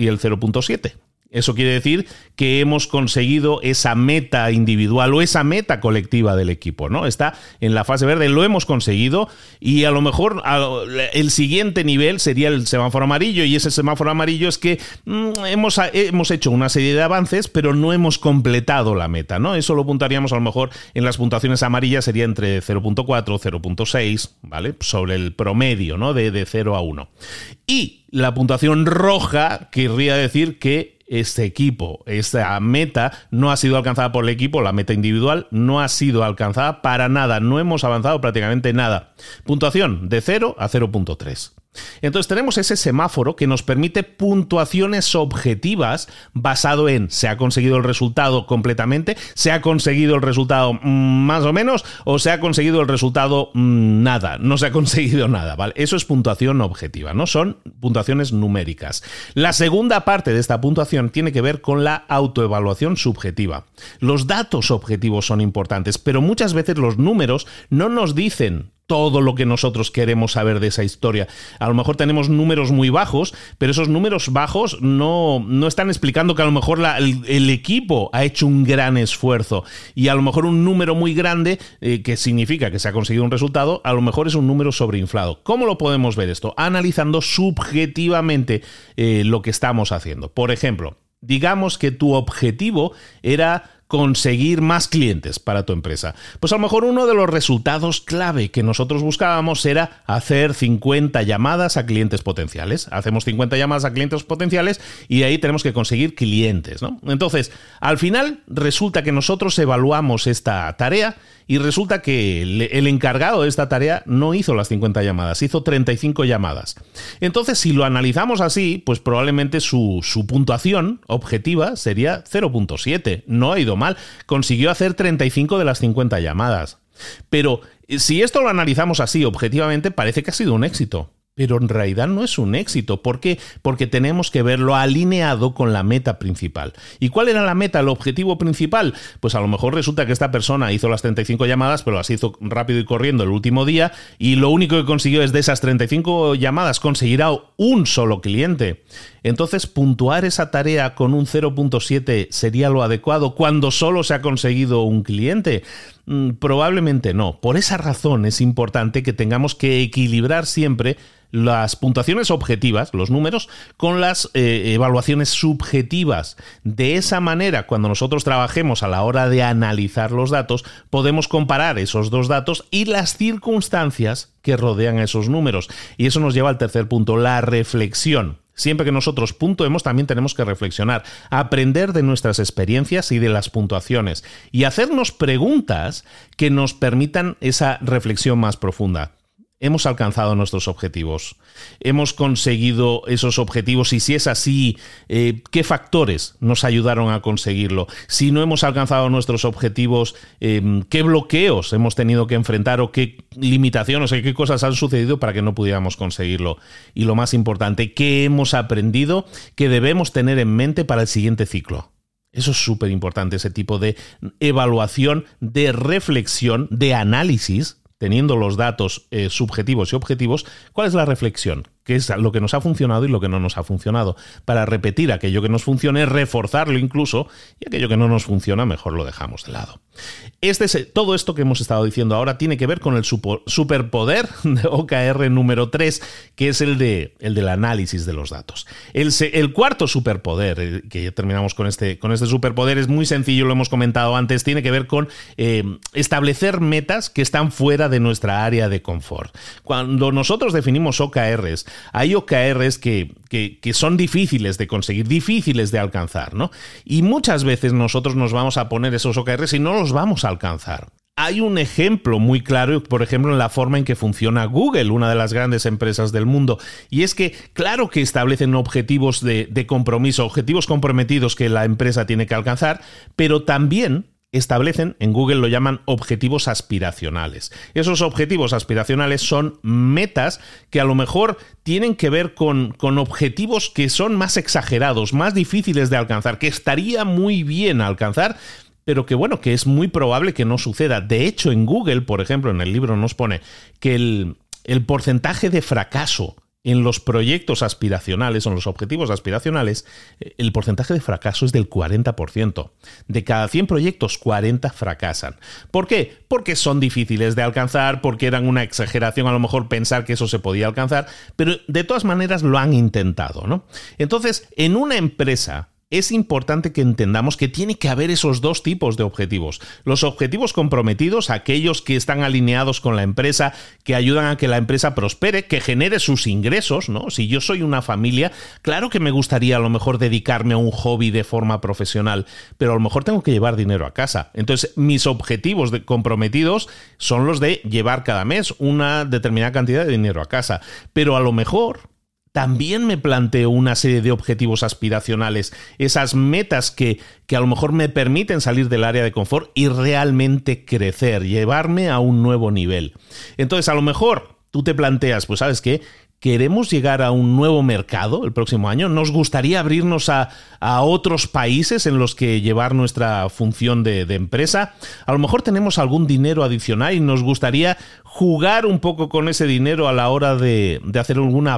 0,7. Eso quiere decir que hemos conseguido esa meta individual o esa meta colectiva del equipo, ¿no? Está en la fase verde, lo hemos conseguido y a lo mejor el siguiente nivel sería el semáforo amarillo, y ese semáforo amarillo es que hemos hecho una serie de avances pero no hemos completado la meta, ¿no? Eso lo puntuaríamos a lo mejor en las puntuaciones amarillas, sería entre 0,4 o 0,6, ¿vale? Sobre el promedio, ¿no? De 0 a 1. Y la puntuación roja querría decir que este equipo, esta meta no ha sido alcanzada por el equipo, la meta individual no ha sido alcanzada para nada, no hemos avanzado prácticamente nada. Puntuación de 0 a 0,3. Entonces tenemos ese semáforo que nos permite puntuaciones objetivas basado en se ha conseguido el resultado completamente, se ha conseguido el resultado más o menos, o se ha conseguido el resultado nada, no se ha conseguido nada, ¿vale? Eso es puntuación objetiva, ¿no? Son puntuaciones numéricas. La segunda parte de esta puntuación tiene que ver con la autoevaluación subjetiva. Los datos objetivos son importantes, pero muchas veces los números no nos dicen todo lo que nosotros queremos saber de esa historia. A lo mejor tenemos números muy bajos, pero esos números bajos no están explicando que a lo mejor el equipo ha hecho un gran esfuerzo, y a lo mejor un número muy grande, que significa que se ha conseguido un resultado, a lo mejor es un número sobreinflado. ¿Cómo lo podemos ver esto? Analizando subjetivamente lo que estamos haciendo. Por ejemplo, digamos que tu objetivo era conseguir más clientes para tu empresa. Pues a lo mejor uno de los resultados clave que nosotros buscábamos era hacer 50 llamadas a clientes potenciales. Hacemos 50 llamadas a clientes potenciales y ahí tenemos que conseguir clientes, ¿no? Entonces, al final resulta que nosotros evaluamos esta tarea y resulta que el encargado de esta tarea no hizo las 50 llamadas, hizo 35 llamadas. Entonces, si lo analizamos así, pues probablemente su puntuación objetiva sería 0,7. No ha ido mal, consiguió hacer 35 de las 50 llamadas. Pero si esto lo analizamos así objetivamente, parece que ha sido un éxito. Pero en realidad no es un éxito. ¿Por qué? Porque tenemos que verlo alineado con la meta principal. ¿Y cuál era la meta, el objetivo principal? Pues a lo mejor resulta que esta persona hizo las 35 llamadas, pero las hizo rápido y corriendo el último día, y lo único que consiguió es de esas 35 llamadas conseguirá un solo cliente. Entonces, puntuar esa tarea con un 0,7 sería lo adecuado cuando solo se ha conseguido un cliente. Probablemente no. Por esa razón es importante que tengamos que equilibrar siempre las puntuaciones objetivas, los números, con las evaluaciones subjetivas. De esa manera, cuando nosotros trabajemos a la hora de analizar los datos, podemos comparar esos dos datos y las circunstancias que rodean a esos números. Y eso nos lleva al tercer punto, la reflexión. Siempre que nosotros puntuemos, también tenemos que reflexionar, aprender de nuestras experiencias y de las puntuaciones y hacernos preguntas que nos permitan esa reflexión más profunda. hemos alcanzado nuestros objetivos, hemos conseguido esos objetivos y si es así, ¿qué factores nos ayudaron a conseguirlo? Si no hemos alcanzado nuestros objetivos, ¿qué bloqueos hemos tenido que enfrentar o qué limitaciones o qué cosas han sucedido para que no pudiéramos conseguirlo? Y lo más importante, ¿qué hemos aprendido que debemos tener en mente para el siguiente ciclo? Eso es súper importante, ese tipo de evaluación, de reflexión, de análisis, teniendo los datos subjetivos y objetivos. ¿Cuál es la reflexión? ¿Qué es lo que nos ha funcionado y lo que no nos ha funcionado? Para repetir aquello que nos funcione, reforzarlo incluso, y aquello que no nos funciona, mejor lo dejamos de lado. Todo esto que hemos estado diciendo ahora tiene que ver con el superpoder de OKR número 3, que es el del análisis de los datos. El cuarto superpoder, que ya terminamos con este superpoder, es muy sencillo, lo hemos comentado antes, tiene que ver con establecer metas que están fuera de nuestra área de confort. Cuando nosotros definimos OKRs, hay OKRs que son difíciles de conseguir, difíciles de alcanzar, ¿no? Y muchas veces nosotros nos vamos a poner esos OKRs y no los vamos a alcanzar. Hay un ejemplo muy claro, por ejemplo, en la forma en que funciona Google, una de las grandes empresas del mundo. Y es que, claro que establecen objetivos de compromiso, objetivos comprometidos que la empresa tiene que alcanzar, pero también establecen, en Google lo llaman objetivos aspiracionales. Esos objetivos aspiracionales son metas que a lo mejor tienen que ver con objetivos que son más exagerados, más difíciles de alcanzar, que estaría muy bien alcanzar, pero que bueno, que es muy probable que no suceda. De hecho, en Google, por ejemplo, en el libro nos pone que el porcentaje de fracaso en los proyectos aspiracionales o en los objetivos aspiracionales, el porcentaje de fracaso es del 40%. De cada 100 proyectos, 40 fracasan. ¿Por qué? Porque son difíciles de alcanzar, porque eran una exageración a lo mejor pensar que eso se podía alcanzar, pero de todas maneras lo han intentado, ¿no? Entonces, en una empresa es importante que entendamos que tiene que haber esos dos tipos de objetivos. Los objetivos comprometidos, aquellos que están alineados con la empresa, que ayudan a que la empresa prospere, que genere sus ingresos, ¿no? Si yo soy una familia, claro que me gustaría a lo mejor dedicarme a un hobby de forma profesional, pero a lo mejor tengo que llevar dinero a casa. Entonces, mis objetivos comprometidos son los de llevar cada mes una determinada cantidad de dinero a casa. Pero a lo mejor también me planteo una serie de objetivos aspiracionales, esas metas que a lo mejor me permiten salir del área de confort y realmente crecer, llevarme a un nuevo nivel. Entonces, a lo mejor tú te planteas, pues ¿sabes qué? ¿Queremos llegar a un nuevo mercado el próximo año? ¿Nos gustaría abrirnos a otros países en los que llevar nuestra función de empresa? A lo mejor tenemos algún dinero adicional y nos gustaría jugar un poco con ese dinero a la hora de hacer alguna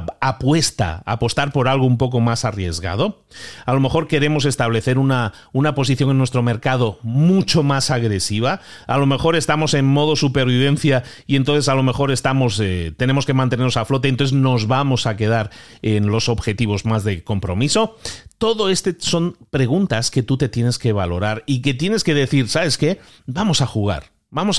apostar por algo un poco más arriesgado. A lo mejor queremos establecer una posición en nuestro mercado mucho más agresiva. A lo mejor estamos en modo supervivencia y entonces a lo mejor tenemos que mantenernos a flote, entonces nos vamos a quedar en los objetivos más de compromiso. Todo son preguntas que tú te tienes que valorar y que tienes que decir, ¿sabes qué? Vamos a jugar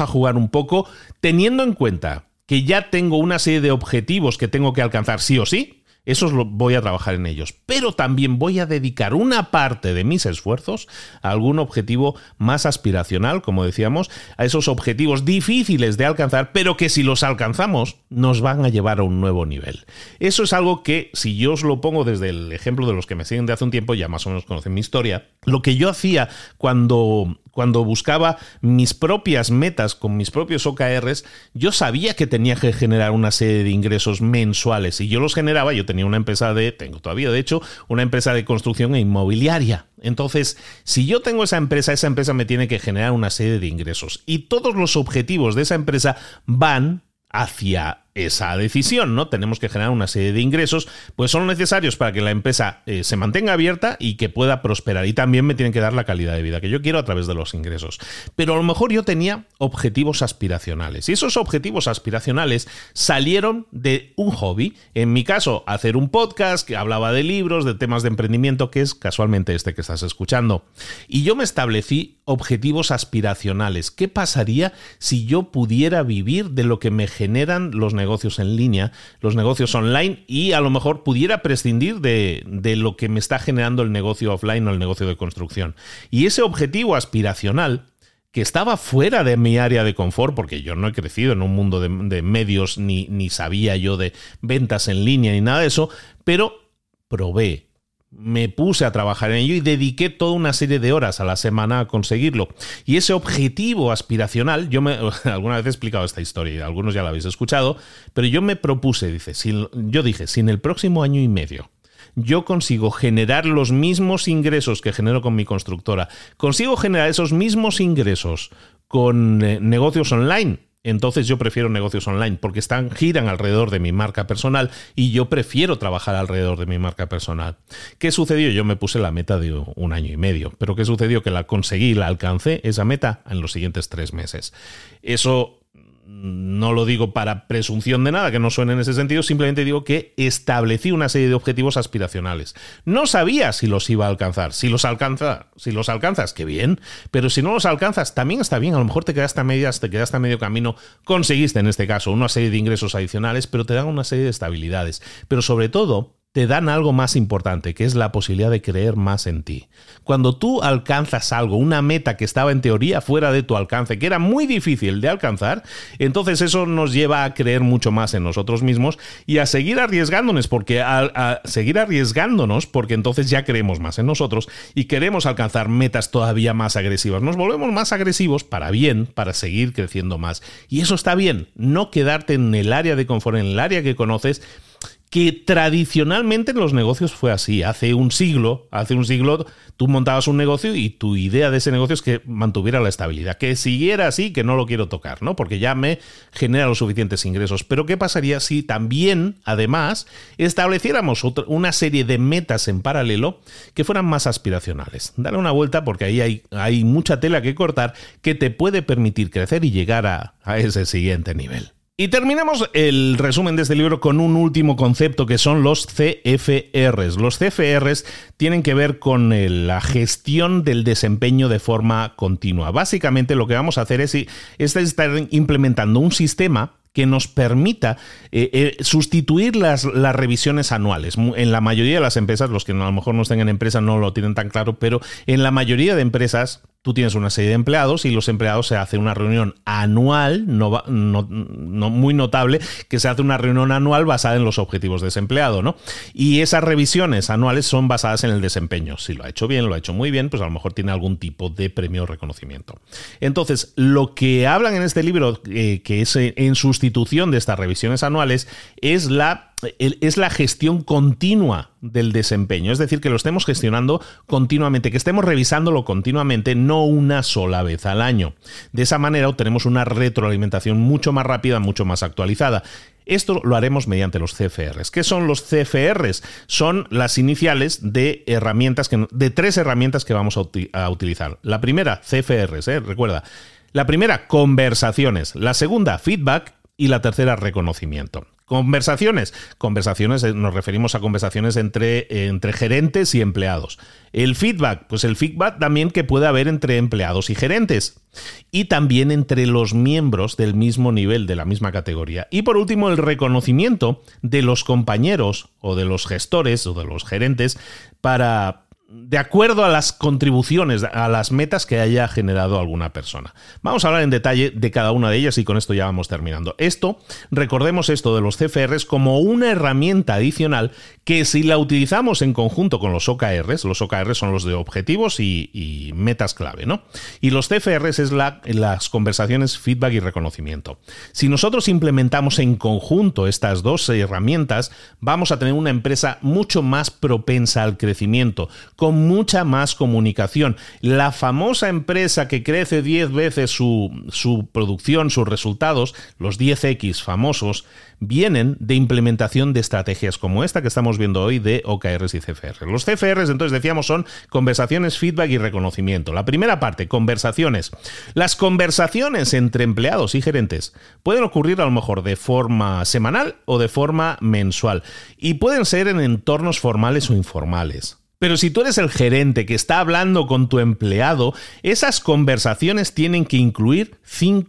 un poco teniendo en cuenta que ya tengo una serie de objetivos que tengo que alcanzar sí o sí. Esos voy a trabajar en ellos, pero también voy a dedicar una parte de mis esfuerzos a algún objetivo más aspiracional, como decíamos, a esos objetivos difíciles de alcanzar, pero que si los alcanzamos nos van a llevar a un nuevo nivel. Eso es algo que, si yo os lo pongo desde el ejemplo de los que me siguen de hace un tiempo, ya más o menos conocen mi historia, lo que yo hacía cuando buscaba mis propias metas con mis propios OKRs, yo sabía que tenía que generar una serie de ingresos mensuales y yo los generaba. Yo tenía tengo todavía de hecho, una empresa de construcción e inmobiliaria. Entonces, si yo tengo esa empresa me tiene que generar una serie de ingresos y todos los objetivos de esa empresa van hacia esa decisión, ¿no? Tenemos que generar una serie de ingresos, pues son necesarios para que la empresa se mantenga abierta y que pueda prosperar. Y también me tienen que dar la calidad de vida que yo quiero a través de los ingresos. Pero a lo mejor yo tenía objetivos aspiracionales. Y esos objetivos aspiracionales salieron de un hobby. En mi caso, hacer un podcast que hablaba de libros, de temas de emprendimiento, que es casualmente este que estás escuchando. Y yo me establecí objetivos aspiracionales. ¿Qué pasaría si yo pudiera vivir de lo que me generan los negocios en línea, los negocios online, y a lo mejor pudiera prescindir de lo que me está generando el negocio offline o el negocio de construcción? Y ese objetivo aspiracional que estaba fuera de mi área de confort, porque yo no he crecido en un mundo de medios, ni sabía yo de ventas en línea ni nada de eso, pero probé. Me puse a trabajar en ello y dediqué toda una serie de horas a la semana a conseguirlo. Y ese objetivo aspiracional, alguna vez he explicado esta historia y algunos ya la habéis escuchado, pero yo me propuse, yo dije, si en el próximo año y medio yo consigo generar los mismos ingresos que genero con mi constructora, consigo generar esos mismos ingresos con negocios online, entonces yo prefiero negocios online porque giran alrededor de mi marca personal y yo prefiero trabajar alrededor de mi marca personal. ¿Qué sucedió? Yo me puse la meta de 1 año y medio, pero ¿qué sucedió? Que la alcancé esa meta en los siguientes 3 meses. Eso no lo digo para presunción de nada, que no suene en ese sentido, simplemente digo que establecí una serie de objetivos aspiracionales. No sabía si los iba a alcanzar. Si los alcanzas, qué bien, pero si no los alcanzas, también está bien. A lo mejor te quedaste a medias, te quedaste a medio camino, conseguiste en este caso una serie de ingresos adicionales, pero te dan una serie de estabilidades. Pero sobre todo, te dan algo más importante, que es la posibilidad de creer más en ti. Cuando tú alcanzas algo, una meta que estaba en teoría fuera de tu alcance, que era muy difícil de alcanzar, entonces eso nos lleva a creer mucho más en nosotros mismos y a seguir arriesgándonos, porque entonces ya creemos más en nosotros y queremos alcanzar metas todavía más agresivas. Nos volvemos más agresivos para bien, para seguir creciendo más. Y eso está bien, no quedarte en el área de confort, en el área que conoces, que tradicionalmente en los negocios fue así. Hace un siglo tú montabas un negocio y tu idea de ese negocio es que mantuviera la estabilidad, que siguiera así, que no lo quiero tocar, ¿no? Porque ya me genera los suficientes ingresos. Pero ¿qué pasaría si también, además, estableciéramos una serie de metas en paralelo que fueran más aspiracionales? Dale una vuelta porque ahí hay mucha tela que cortar que te puede permitir crecer y llegar a ese siguiente nivel. Y terminamos el resumen de este libro con un último concepto que son los CFRs. Los CFRs tienen que ver con la gestión del desempeño de forma continua. Básicamente lo que vamos a hacer es estar implementando un sistema que nos permita sustituir las revisiones anuales. En la mayoría de las empresas, los que a lo mejor no estén en empresa no lo tienen tan claro, pero en la mayoría de empresas tú tienes una serie de empleados y los empleados se hace una reunión anual, no muy notable, que se hace una reunión anual basada en los objetivos de ese empleado, ¿no? Y esas revisiones anuales son basadas en el desempeño. Si lo ha hecho bien, lo ha hecho muy bien, pues a lo mejor tiene algún tipo de premio o reconocimiento. Entonces, lo que hablan en este libro, que es en sustitución de estas revisiones anuales, es la gestión continua del desempeño, es decir, que lo estemos gestionando continuamente, que estemos revisándolo continuamente, no una sola vez al año. De esa manera obtenemos una retroalimentación mucho más rápida, mucho más actualizada. Esto lo haremos mediante los CFRs. ¿Qué son los CFRs? Son las iniciales de 3 herramientas que vamos a utilizar. La primera, CFRs, recuerda. La primera, conversaciones. La segunda, feedback. Y la tercera, reconocimiento. Conversaciones nos referimos a conversaciones entre gerentes y empleados. El feedback, pues el feedback también que puede haber entre empleados y gerentes. Y también entre los miembros del mismo nivel, de la misma categoría. Y por último, el reconocimiento de los compañeros o de los gestores o de los gerentes de acuerdo a las contribuciones, a las metas que haya generado alguna persona. Vamos a hablar en detalle de cada una de ellas y con esto ya vamos terminando. Recordemos esto de los CFRs como una herramienta adicional que si la utilizamos en conjunto con los OKRs son los de objetivos y metas clave, ¿no? Y los CFRs es las conversaciones, feedback y reconocimiento. Si nosotros implementamos en conjunto estas dos herramientas, vamos a tener una empresa mucho más propensa al crecimiento, con mucha más comunicación. La famosa empresa que crece 10 veces su producción, sus resultados, los 10X famosos, vienen de implementación de estrategias como esta que estamos viendo hoy de OKRs y CFRs. Los CFRs, entonces decíamos, son conversaciones, feedback y reconocimiento. La primera parte, conversaciones. Las conversaciones entre empleados y gerentes pueden ocurrir a lo mejor de forma semanal o de forma mensual y pueden ser en entornos formales o informales. Pero si tú eres el gerente que está hablando con tu empleado, esas conversaciones tienen que incluir 5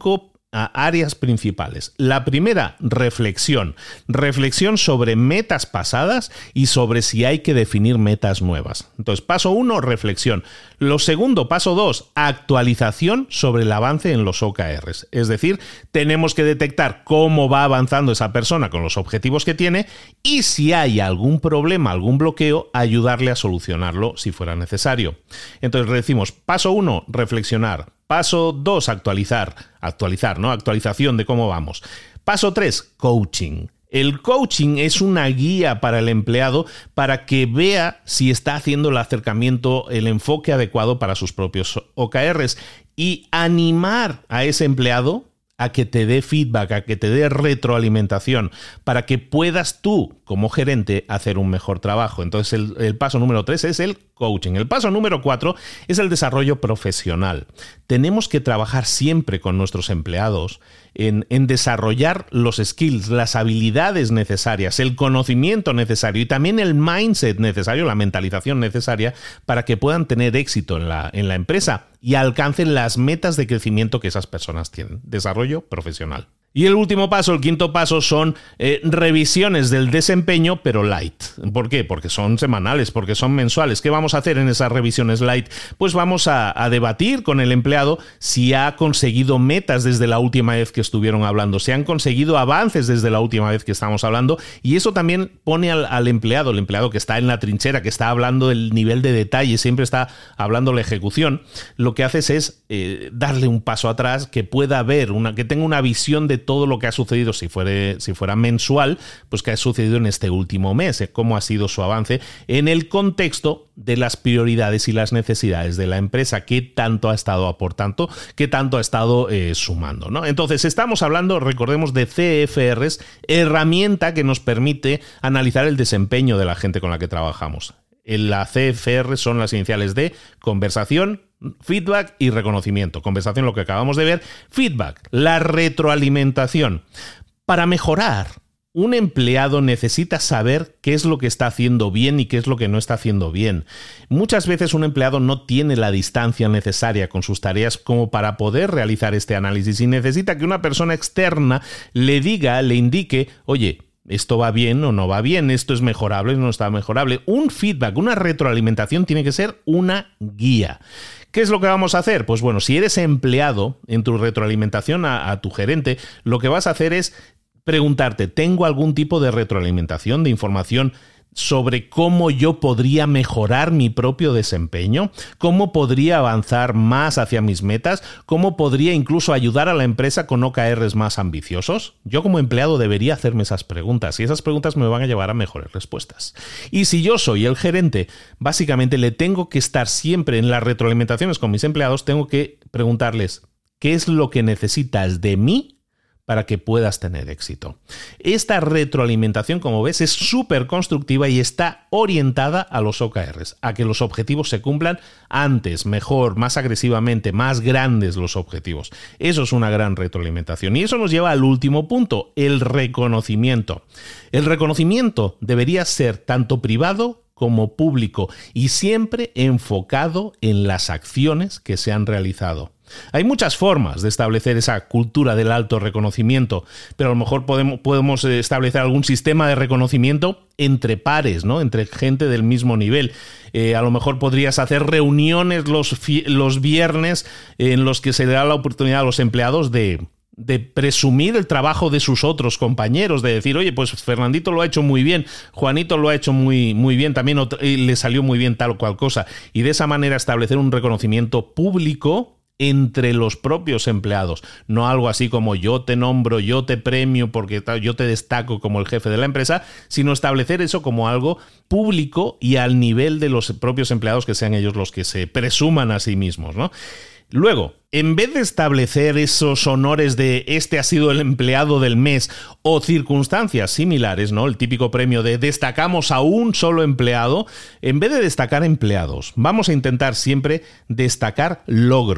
áreas principales. La primera, reflexión. Reflexión sobre metas pasadas y sobre si hay que definir metas nuevas. Entonces, paso 1, reflexión. Lo segundo, paso 2, actualización sobre el avance en los OKRs. Es decir, tenemos que detectar cómo va avanzando esa persona con los objetivos que tiene y si hay algún problema, algún bloqueo, ayudarle a solucionarlo si fuera necesario. Entonces, decimos, paso 1, reflexionar. Paso 2, actualizar, ¿no? Actualización de cómo vamos. Paso 3, coaching. El coaching es una guía para el empleado para que vea si está haciendo el acercamiento, el enfoque adecuado para sus propios OKRs y animar a ese empleado a que te dé feedback, a que te dé retroalimentación, para que puedas tú, como gerente, hacer un mejor trabajo. Entonces, el paso número 3 es el coaching. El paso número 4 es el desarrollo profesional. Tenemos que trabajar siempre con nuestros empleados en desarrollar los skills, las habilidades necesarias, el conocimiento necesario y también el mindset necesario, la mentalización necesaria para que puedan tener éxito en la empresa y alcancen las metas de crecimiento que esas personas tienen. Desarrollo profesional. Y el último paso, el quinto paso, son revisiones del desempeño, pero light. ¿Por qué? Porque son semanales, porque son mensuales. ¿Qué vamos a hacer en esas revisiones light? Pues vamos a debatir con el empleado si ha conseguido metas desde la última vez que estuvieron hablando, si han conseguido avances desde la última vez que estamos hablando, y eso también pone al empleado, el empleado que está en la trinchera, que está hablando del nivel de detalle, siempre está hablando la ejecución, lo que haces es darle un paso atrás, que pueda ver, que tenga una visión de todo lo que ha sucedido, si fuera mensual, pues que ha sucedido en este último mes, cómo ha sido su avance en el contexto de las prioridades y las necesidades de la empresa, qué tanto ha estado aportando, qué tanto ha estado sumando, ¿no? Entonces, estamos hablando, recordemos, de CFRs, herramienta que nos permite analizar el desempeño de la gente con la que trabajamos. La CFR son las iniciales de conversación, feedback y reconocimiento. Conversación, lo que acabamos de ver. Feedback, la retroalimentación. Para mejorar, un empleado necesita saber qué es lo que está haciendo bien y qué es lo que no está haciendo bien. Muchas veces un empleado no tiene la distancia necesaria con sus tareas como para poder realizar este análisis y necesita que una persona externa le diga, le indique, oye, esto va bien o no va bien, esto es mejorable o no está mejorable. Un feedback, una retroalimentación tiene que ser una guía. ¿Qué es lo que vamos a hacer? Pues bueno, si eres empleado en tu retroalimentación a tu gerente, lo que vas a hacer es preguntarte, ¿tengo algún tipo de retroalimentación, de información sobre cómo yo podría mejorar mi propio desempeño? ¿Cómo podría avanzar más hacia mis metas? ¿Cómo podría incluso ayudar a la empresa con OKRs más ambiciosos? Yo como empleado debería hacerme esas preguntas y esas preguntas me van a llevar a mejores respuestas. Y si yo soy el gerente, básicamente le tengo que estar siempre en las retroalimentaciones con mis empleados, tengo que preguntarles, ¿qué es lo que necesitas de mí para que puedas tener éxito? Esta retroalimentación, como ves, es súper constructiva y está orientada a los OKRs, a que los objetivos se cumplan antes, mejor, más agresivamente, más grandes los objetivos. Eso es una gran retroalimentación. Y eso nos lleva al último punto, el reconocimiento. El reconocimiento debería ser tanto privado como público y siempre enfocado en las acciones que se han realizado. Hay muchas formas de establecer esa cultura del alto reconocimiento, pero a lo mejor podemos establecer algún sistema de reconocimiento entre pares, ¿no? Entre gente del mismo nivel. A lo mejor podrías hacer reuniones los viernes en los que se le da la oportunidad a los empleados de presumir el trabajo de sus otros compañeros, de decir, oye, pues Fernandito lo ha hecho muy bien, Juanito lo ha hecho muy, muy bien, también le salió muy bien tal o cual cosa, y de esa manera establecer un reconocimiento público entre los propios empleados, no algo así como yo te nombro, yo te premio porque yo te destaco como el jefe de la empresa, sino establecer eso como algo público y al nivel de los propios empleados, que sean ellos los que se presuman a sí mismos, ¿no? Luego, en vez de establecer esos honores de este ha sido el empleado del mes o circunstancias similares, ¿no? El típico premio de destacamos a un solo empleado, en vez de destacar empleados, vamos a intentar siempre destacar logros.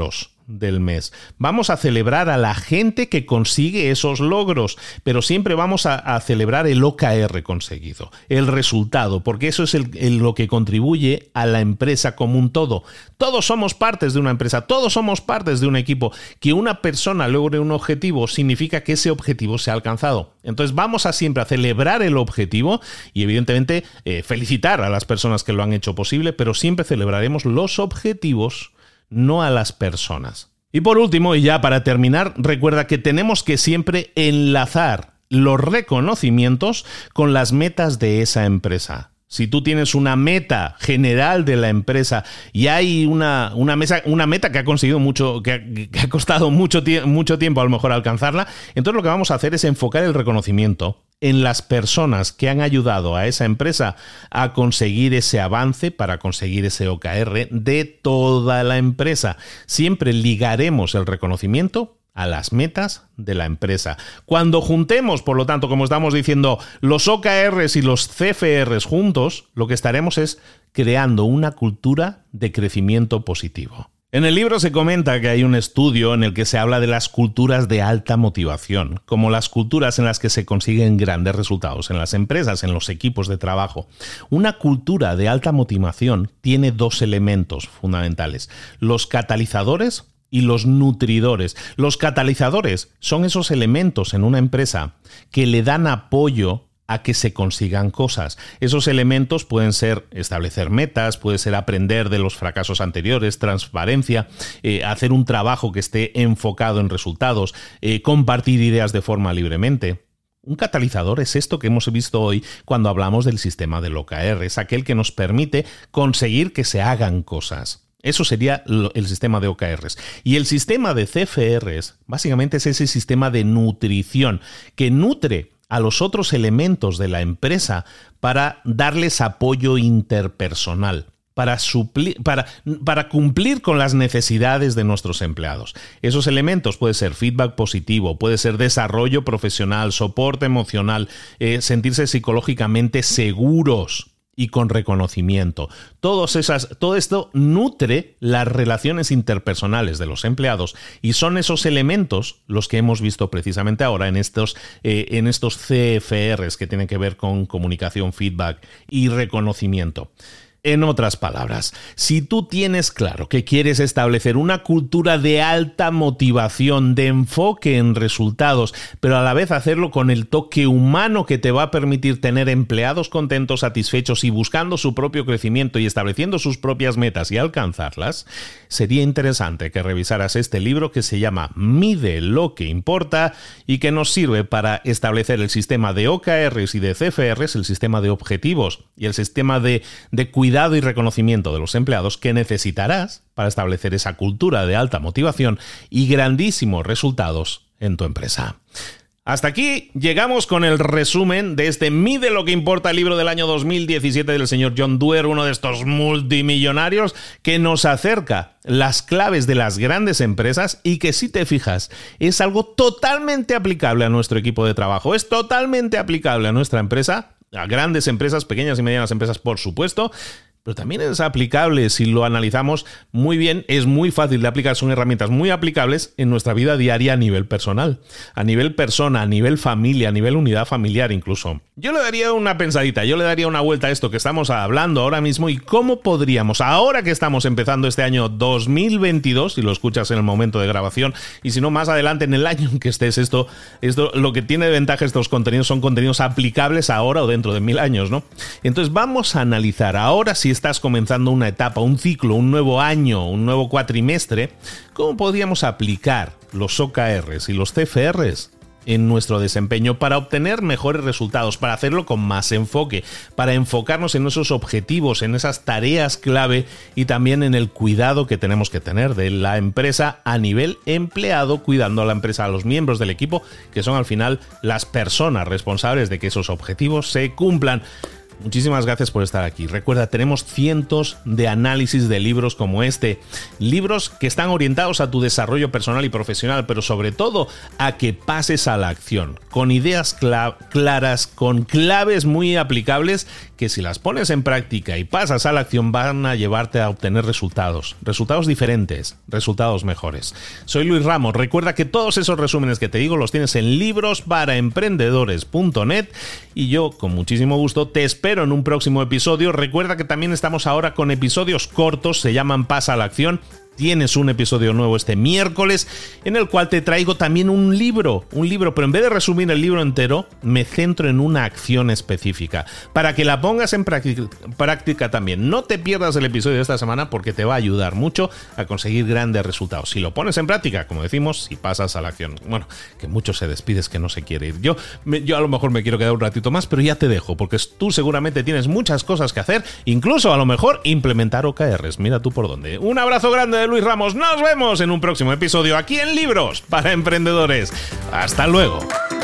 del mes. Vamos a celebrar a la gente que consigue esos logros, pero siempre vamos a celebrar el OKR conseguido, el resultado, porque eso es lo que contribuye a la empresa como un todo. Todos somos partes de una empresa, todos somos partes de un equipo. Que una persona logre un objetivo significa que ese objetivo se ha alcanzado. Entonces vamos a siempre a celebrar el objetivo y evidentemente felicitar a las personas que lo han hecho posible, pero siempre celebraremos los objetivos, no a las personas. Y por último, y ya para terminar, recuerda que tenemos que siempre enlazar los reconocimientos con las metas de esa empresa. Si tú tienes una meta general de la empresa y hay una meta que ha conseguido mucho, que ha costado mucho tiempo a lo mejor alcanzarla, entonces lo que vamos a hacer es enfocar el reconocimiento en las personas que han ayudado a esa empresa a conseguir ese avance, para conseguir ese OKR de toda la empresa. Siempre ligaremos el reconocimiento a las metas de la empresa. Cuando juntemos, por lo tanto, como estamos diciendo, los OKRs y los CFRs juntos, lo que estaremos es creando una cultura de crecimiento positivo. En el libro se comenta que hay un estudio en el que se habla de las culturas de alta motivación, como las culturas en las que se consiguen grandes resultados en las empresas, en los equipos de trabajo. Una cultura de alta motivación tiene dos elementos fundamentales: los catalizadores y los nutridores. Los catalizadores son esos elementos en una empresa que le dan apoyo a que se consigan cosas. Esos elementos pueden ser establecer metas, puede ser aprender de los fracasos anteriores, transparencia, hacer un trabajo que esté enfocado en resultados, compartir ideas de forma libremente. Un catalizador es esto que hemos visto hoy cuando hablamos del sistema del OKR, es aquel que nos permite conseguir que se hagan cosas. Eso sería el sistema de OKRs. Y el sistema de CFRs básicamente es ese sistema de nutrición que nutre a los otros elementos de la empresa para darles apoyo interpersonal, para cumplir con las necesidades de nuestros empleados. Esos elementos puede ser feedback positivo, puede ser desarrollo profesional, soporte emocional, sentirse psicológicamente seguros y con reconocimiento. Todo esto nutre las relaciones interpersonales de los empleados y son esos elementos los que hemos visto precisamente ahora en estos CFRs que tienen que ver con comunicación, feedback y reconocimiento. En otras palabras, si tú tienes claro que quieres establecer una cultura de alta motivación, de enfoque en resultados, pero a la vez hacerlo con el toque humano que te va a permitir tener empleados contentos, satisfechos y buscando su propio crecimiento y estableciendo sus propias metas y alcanzarlas, sería interesante que revisaras este libro que se llama Mide lo que importa y que nos sirve para establecer el sistema de OKRs y de CFRs, el sistema de objetivos y el sistema de cuidado y reconocimiento de los empleados que necesitarás para establecer esa cultura de alta motivación y grandísimos resultados en tu empresa. Hasta aquí llegamos con el resumen de este Mide lo que importa, libro del año 2017 del señor John Doerr, uno de estos multimillonarios que nos acerca las claves de las grandes empresas y que, si te fijas, es algo totalmente aplicable a nuestro equipo de trabajo, es totalmente aplicable a nuestra empresa, a grandes empresas, pequeñas y medianas empresas, por supuesto, pero también es aplicable, si lo analizamos muy bien, es muy fácil de aplicar, son herramientas muy aplicables en nuestra vida diaria a nivel personal, a nivel persona, a nivel familia, a nivel unidad familiar incluso. Yo le daría una pensadita, yo le daría una vuelta a esto que estamos hablando ahora mismo y cómo podríamos, ahora que estamos empezando este año 2022, si lo escuchas en el momento de grabación, y si no más adelante en el año en que estés, esto lo que tiene de ventaja estos contenidos son contenidos aplicables ahora o dentro de 1000 años, ¿no? Entonces vamos a analizar ahora, si estás comenzando una etapa, un ciclo, un nuevo año, un nuevo cuatrimestre, ¿cómo podríamos aplicar los OKRs y los CFRs en nuestro desempeño para obtener mejores resultados, para hacerlo con más enfoque, para enfocarnos en esos objetivos, en esas tareas clave y también en el cuidado que tenemos que tener de la empresa a nivel empleado, cuidando a la empresa, a los miembros del equipo, que son al final las personas responsables de que esos objetivos se cumplan? Muchísimas gracias por estar aquí. Recuerda, tenemos cientos de análisis de libros como este. Libros que están orientados a tu desarrollo personal y profesional, pero sobre todo a que pases a la acción, con ideas claras, con claves muy aplicables que si las pones en práctica y pasas a la acción van a llevarte a obtener resultados diferentes, resultados mejores. Soy Luis Ramos, recuerda que todos esos resúmenes que te digo los tienes en librosparaemprendedores.net y yo con muchísimo gusto te espero en un próximo episodio. Recuerda que también estamos ahora con episodios cortos, se llaman Pasa a la Acción. Tienes un episodio nuevo este miércoles en el cual te traigo también un libro, pero en vez de resumir el libro entero, me centro en una acción específica para que la pongas en práctica también. No te pierdas el episodio de esta semana porque te va a ayudar mucho a conseguir grandes resultados. Si lo pones en práctica, como decimos, si pasas a la acción. Bueno, que mucho se despides que no se quiere ir. Yo a lo mejor me quiero quedar un ratito más, pero ya te dejo porque tú seguramente tienes muchas cosas que hacer, incluso a lo mejor implementar OKRs. Mira tú por dónde. Un abrazo grande de Luis Ramos. Nos vemos en un próximo episodio aquí en Libros para Emprendedores. Hasta luego.